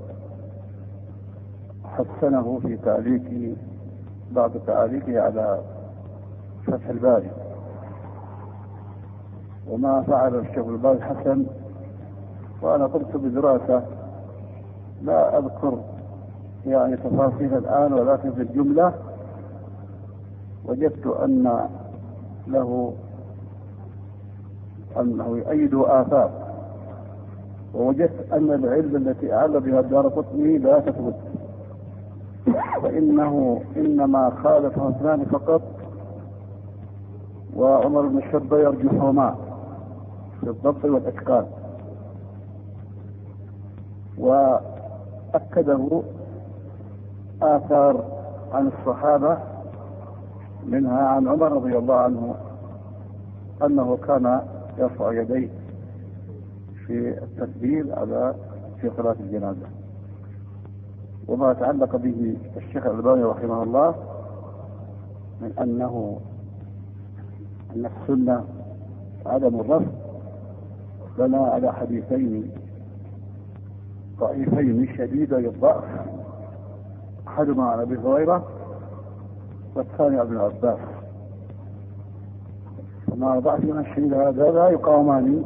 حسنه في تعليقه بعد تعليقه على فتح الباري، وما فعل الشيخ الباز حسن. وأنا قمت بدراسة لا أذكر يعني تفاصيل الآن، ولكن في الجملة وجدت أن له أنه يؤيد آثار، ووجدت أن العلم التي أعل بها الدارقطني لا تثبت، فإنه إنما خالفه اثنان فقط، وعمر بن الشبة يرجحهما في الضبط والإتقان، وأكده آثار عن الصحابة منها عن عمر رضي الله عنه أنه كان يرفع يديه في التكبير على في صلاة الجنازة. وما تعلق به الشيخ الألباني رحمه الله من أنه أن السنة عدم الرفض لنا على حديثين ضعيفين شديدي الضعف، أحدهما عن أبي هريرة والثاني عن ابن عباس. ومع ضعفنا الشديد هذا لا يقاومان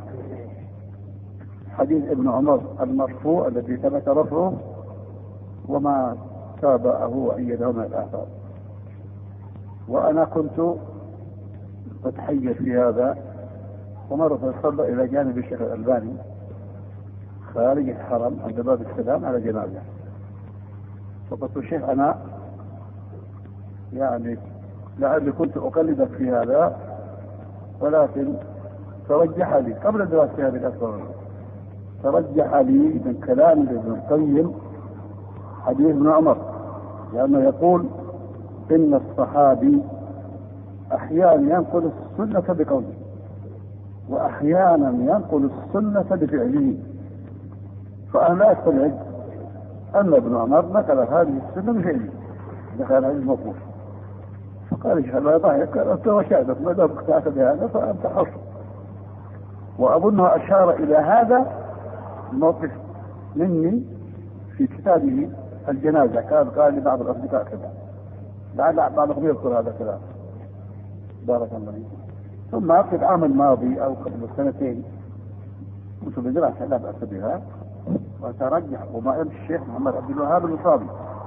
حديث ابن عمر المرفوع الذي ثبت رفعه وما تابعه وأيده من الآثار. وأنا كنت أتحيز في هذا، ومرة صلى إلى جانب الشيخ الألباني خارج الحرم عند باب السلام على جنازة، فقلت الشيخ أنا يعني لعلي كنت أقلدك في هذا، ولكن ترجح لي قبل دراسة هذه الأسرار، ترجح لي من كلام ابن القيم حديث ابن عمر، لأنه يقول إن الصحابي أحيانا ينقل السنة بقوله وأحيانا ينقل السنة بفعله، فأنا لا أستبعد أن ابن عمر نقل هذه السنة بفعله دخل هذه الموقوف. فقال إن شاء الله ضحك، قال أنت وشاهدك ما دام اقتنعت بهذا فأنت حر. وأظنه أشار إلى هذا الموقف مني في كتابه الجنازة، كان قال لبعض الأصدقاء كذا، لعل بعضهم يذكر هذا الكلام. بارك الله فيك. ثم في العام الماضي أو قبل سنتين كنت بدراسة لا بأس بها، وترجح ومع الشيخ محمد عبد الوهاب الوصابي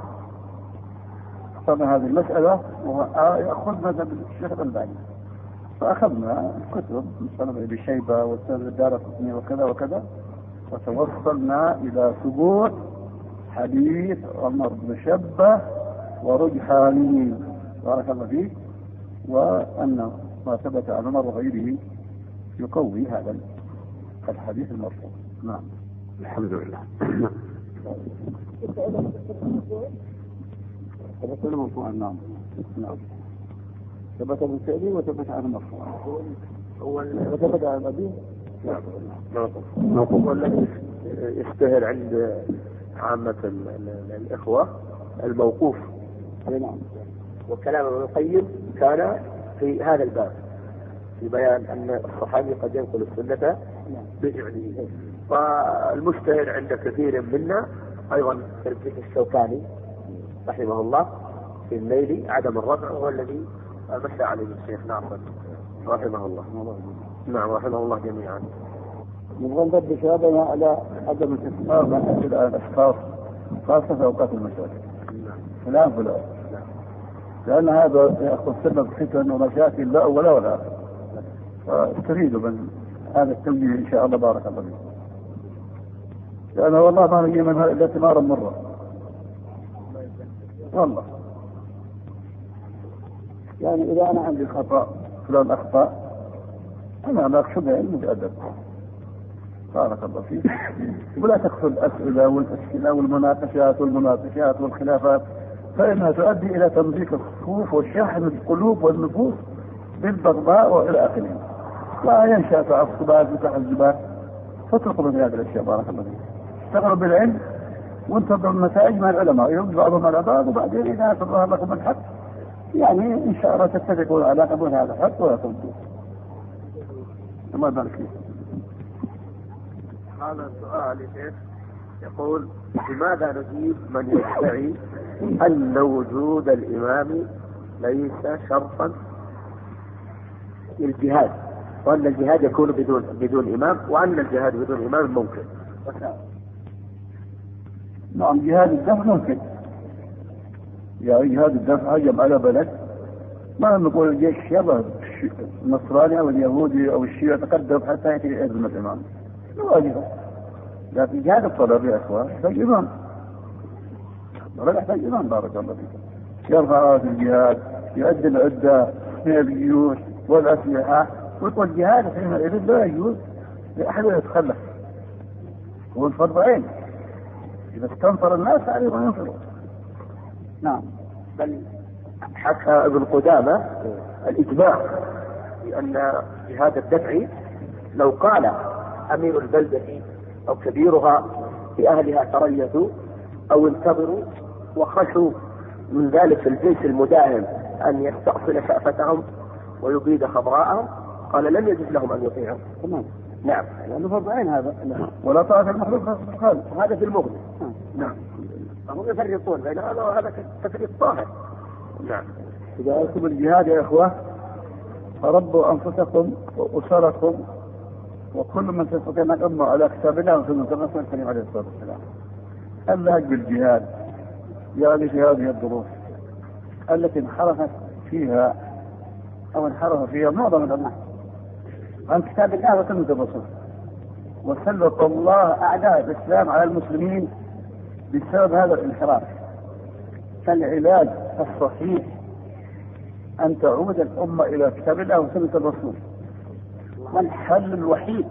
اخترنا هذه المسألة ويأخذ مذهب الشيخ الألباني، فأخذنا الكتب مثلا ابن شيبة والسند الدارقطني وكذا وكذا، وتوصلنا إلى ثبوت حديث عمر بن شبة ورجحانه بارك الله فيه، وأن ما ثبت عن عمر وغيره يقوي هذا الحديث المرفوع. نعم الحمد لله. ثبت المرفوع. نعم نعم ثبت بالفعل وثبت عن المرفوع. وثبت عن النبي. نعم هو الذي يشتهر عند عامة الإخوة الموقوف. نعم. وكلام ابن القيم كان في هذا الباب في بيان أن الصحابي قد ينقل السنة بفعله. والمشتهر عند كثير منا أيضا تربية الشوكاني رحمه الله في الليل عدم الرفع، هو الذي مشى عليه الشيخ ناصر رحمه الله. نعم رحمه الله جميعا. نبغى نضبط هذا على عدم الاستثمار من أجل الأشخاص خاصة في أوقات المشاكل. فلان فلان لأن هذا يأخذ سبب فتن ومشاكل لا أول ولا آخر، فاستفيدوا من هذا التنبيه إن شاء الله بارك الله فيكم، لأنه والله ما نجي منها إلا ثمارا مرة والله. يعني إذا أنا عندي خطأ فلان أخطأ أنا لا أخشى علم أدب بارك الله فيك، ولا تقصد الأسئلة والأسئلة والمناقشات والمناقشات والخلافات، فإنها تؤدي إلى تمزيق الصفوف وشحن القلوب والنفوس بالبغضاء وإلى آخره، وينشأ تعصبات وتحزبات. فاتركوا من هذه الأشياء بارك الله فيك، اشتغلوا بالعلم وانتظروا النتائج مع العلماء، يرد بعضهم على بعض، وبعدين إذا تظهر لكم الحق يعني إن شاء الله تتفقون على قبول هذا الحق ولا تنسوا. الله يبارك فيك. هذا السؤال يا شيخ يقول: لماذا نجيب من يدعي أن وجود الإمام ليس شرطا للجهاد وأن الجهاد يكون بدون بدون إمام، وأن الجهاد بدون إمام ممكن. نعم جهاد الدفع ممكن، يعني جهاد الدفع هجم على بلد ما نقول الجيش يلا النصراني أو اليهودي أو الشيعي تقدم حتى يأتي يهزم الإمام واجبه، لكن جهاد الطلب يا إخوان يحتاج إمام، لا يحتاج إمام بارك الله فيك، يرفع راس الجهاد، يؤدي العدة من الجيوش والأسلحة، ويقول الجهاد حينئذ لا يجوز لأحد يتخلف، هو الفرض عين، إذا استنصر الناس عليهم أن ينصروا. نعم. بل حكى ابن قدامة الإجماع بأن جهاد الدفع لو قال أمير البلدة أو كبيرها لأهلها تريثوا أو انتظروا وخشوا من ذلك الجيش المداهم أن يستأصل شأفتهم ويبيد خضراءهم، قال لم يجوز لهم أن يطيعوا. تمام. نعم. لأنه فرض عين هذا. نعم. ولا طاعة المخلوق خالص، هذا في المغني. نعم. فهم يفرقون بين هذا وهذا تفريق طاهر. نعم. إذا أردتم الجهاد يا إخوة فربوا أنفسكم وأسركم وكل من تستطيع أن يقوم على كتاب الله وسنة الرسول الكريم عليه الصلاة والسلام. اللهج بالجهاد يعني في هذه الظروف التي انحرفت فيها أو انحرف فيها معظم الأمة عن كتاب الله وسنة الرسول، وسلط الله أعداء الإسلام على المسلمين بسبب هذا الانحراف. فالعلاج الصحيح أن تعود الأمة إلى كتاب الله وسنة الرسول، والحل الوحيد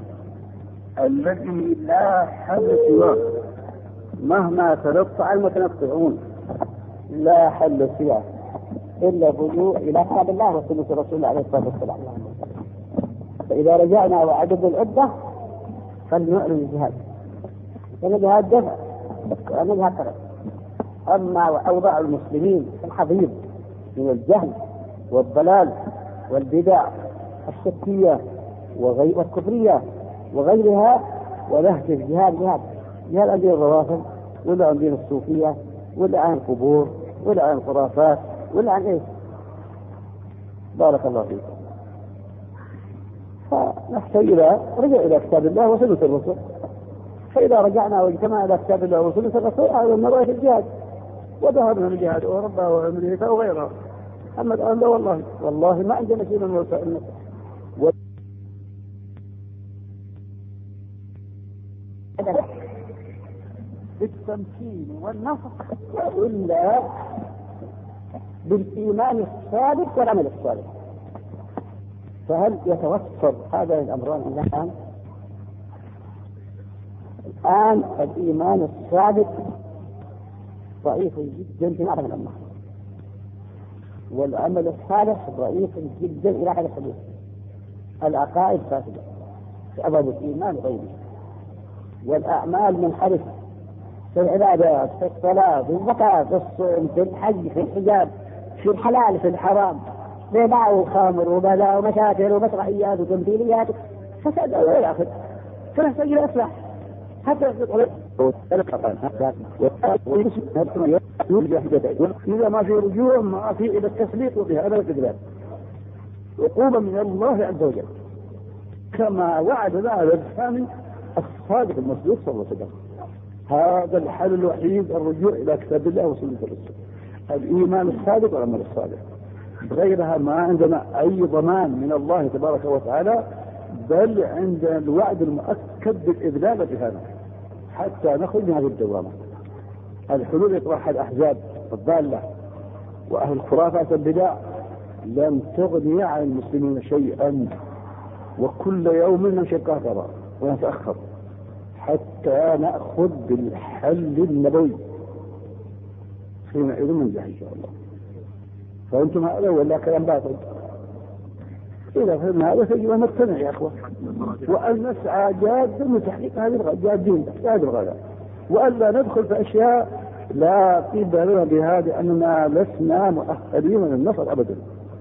الذي لا حل سواه مهما تنطع المتنطعون لا حل سواه إلا الرجوع إلى كتاب الله وسنة الرسول عليه الصلاة والسلام. فإذا رجعنا وعدد العدة فلنعلن الجهاد، لأن الجهاد دفع وأن الجهاد طلب. أما أوضاع المسلمين في الحضيض من الجهل والضلال والبدع الشكية والكفرية وغيرها، ونهج الجهاد جهاد جهاد عن دين الروافض ولا عن دين الصوفية ولا عن القبور ولا عن الخرافات ولا عن ايش. بارك الله فيكم. فنحتاج الى رجع الى كتاب الله وسنة الرسول، فاذا رجعنا واجتمعنا الى كتاب الله وسنة الرسول هذا النظر في الجهاد وذهبنا للجهاد اوروبا وامريكا وغيرها. اما الان لا والله والله ما عندنا شيء من وسائل بالتمكين والنصر إلا بالإيمان الصادق والعمل الصالح. فهل يتوفر هذا الأمران الآن؟ الآن الإيمان الصادق ضعيف جدا في معظم الأمة، والعمل الصالح ضعيف جدا إلى هذا الحدود. العقائد فاسدة في أبواب الإيمان غيره، والأعمال منحرفة في العبادات في الصلاة في الزكاة في الصوم في الحج في الحجاب في الحلال في الحرام، بيع وخمر وبلاء ومشاكل ومسرحيات وتمثيليات فساد إلى آخره. فنحتاج إلى إصلاح حتى إذا ما في رجوع ما في إلى التسليط وبهذا الإدلال عقوبة من الله عز وجل كما وعد ذلك الثاني الصادق المصدوق صلى الله عليه وسلم. هذا الحل الوحيد الرجوع إلى كتاب الله وسنة الرسول، الإيمان الصادق والعمل الصالح. بغيرها ما عندنا أي ضمان من الله تبارك وتعالى، بل عندنا الوعد المؤكد بالإذلال بهذا حتى نخرج من هذه الدوامة. الحلول يطرحها الأحزاب الضالة وأهل الخرافات البدع لم تغني عن المسلمين شيئا، وكل يوم نمشي قهقرا ونتأخر حتى نأخذ بالحل النبوي حينئذ ننجح إن شاء الله. فأنتم هذا ولا كلام باطل؟ إذا فهمنا هذا فيجب أن نقتنع يا أخوة، وأن نسعى جادا لتحقيق هذه الجادين هذه الغايات، وألا ندخل في أشياء لا قيمة لنا بها لأننا لسنا مؤهلين للنصر أبدا.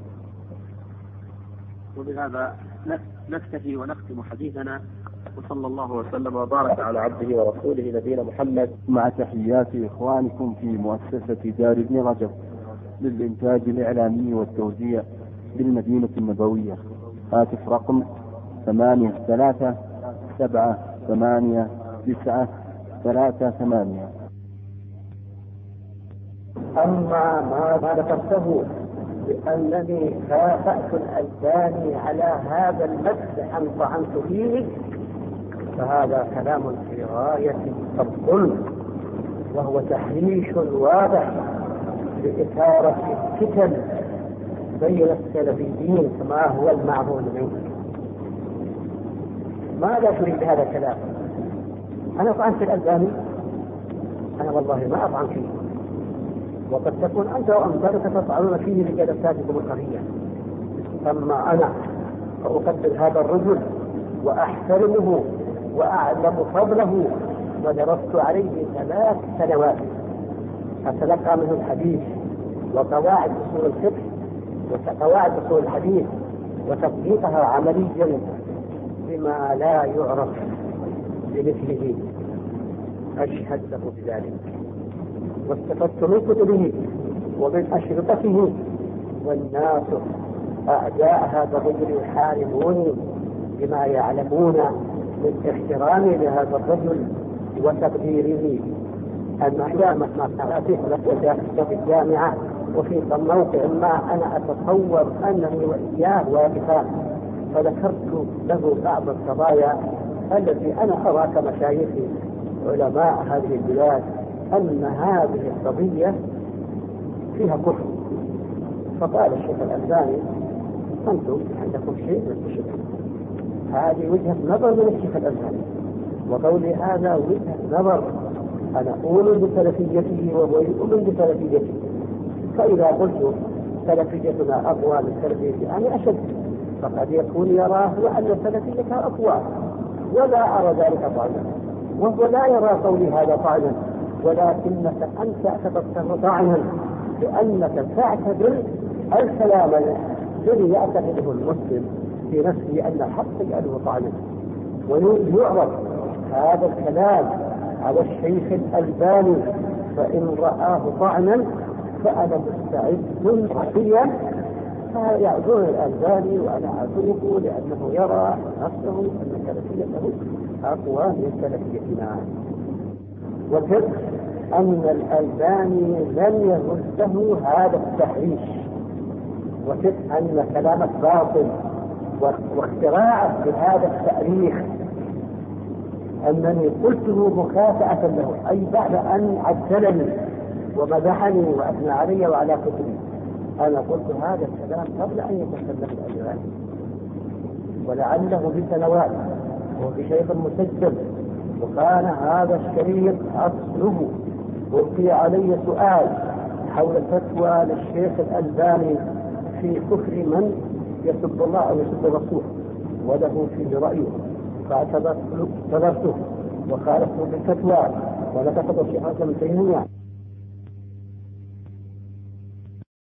وبهذا نكتفي ونختم حديثنا، وصلى الله وسلم وبارك على عبده ورسوله نبينا محمد، مع تحيات إخوانكم في مؤسسة دار ابن رجب للإنتاج الإعلامي والتوزيع بالمدينة النبوية. هاتف رقم ثمانية ثلاثة سبعة ثمانية تسعة ثلاثة ثمانية. أما ما ذكرته بأنني كافأت الألباني على هذا المسح أن طعنت فيه فهذا كلام في غاية الظلم، وهو تحريش واضح لإثارة الفتن بين السلفيين كما هو المعهود منه. ماذا تريد بهذا الكلام؟ أنا طعنت الألباني؟ أنا والله ما أطعن فيه، وقد تكون أنت وأمثالك تطعنون فيه لجلساتكم الخفية. أما أنا فأقدر هذا الرجل وأحترمه وأعلم فضله، ودرست عليه ثلاث سنوات أتلقى منه الحديث وقواعد أصول الفقه وقواعد أصول الحديث وتطبيقها عمليا بما لا يعرف بمثله. أشهد له بذلك، واستفدت من كتبه ومن أشرطته، والناس أعداء هذا الرجل يحاربوني بما يعلمون من احترامي لهذا الرجل وتقديره. أما أحيانا ما سأعطيه لك في الجامعة وفي موقع ما أنا أتصور أنني وإياه واقفان، فذكرت له بعض القضايا التي أنا أرى كمشايخي علماء هذه البلاد أن هذه القضية فيها كفر. فقال الشيخ الألباني أنتم عندكم شيء من الشرك. هذه وجهة نظر من الشيخ الألباني، وقولي هذا وجهة نظر أنا أؤمن بسلفيته وهو يؤمن بسلفيته. فإذا قلت سلفيتنا أقوى من سلفيته أنا أشد، فقد يكون يراه أن سلفيتها أقوى، ولا أرى ذلك طعنا، وهو لا يرى قولي هذا طعنا، ولكنك أنت اعتبرته طعنا لأنك تعتبر الكلام الذي يعتقده المسلم في نفسه أن الحق يجعله طعنا. ويعرف هذا الكلام على الشيخ الألباني، فإن رآه طعنا فأنا مستعد عقيا فيعذر الألباني وأنا أعذره لأنه يرى نفسه أن سلفيته أقوى من سلفيتنا. وجد أن الألباني لم يرده هذا التحريش، وجد أن كلامك باطل واختراعه بهذا التاريخ، أنني قلته مكافأة له، أي بعد أن عدلني ومدحني وأثنى علي وعلى كتبي. أنا قلت هذا الكلام قبل أن يتكلم الألباني، ولعله بسنوات وبشيء مسجل، وكان هذا الشريط أصله ألقي علي سؤال حول فتوى للشيخ الألباني في كفر من يسب الله أو يسب الرسول، وله في رأيه، فاعتبرته وخالفته بالفتوى ولتقضى الشيخ ابن تيمية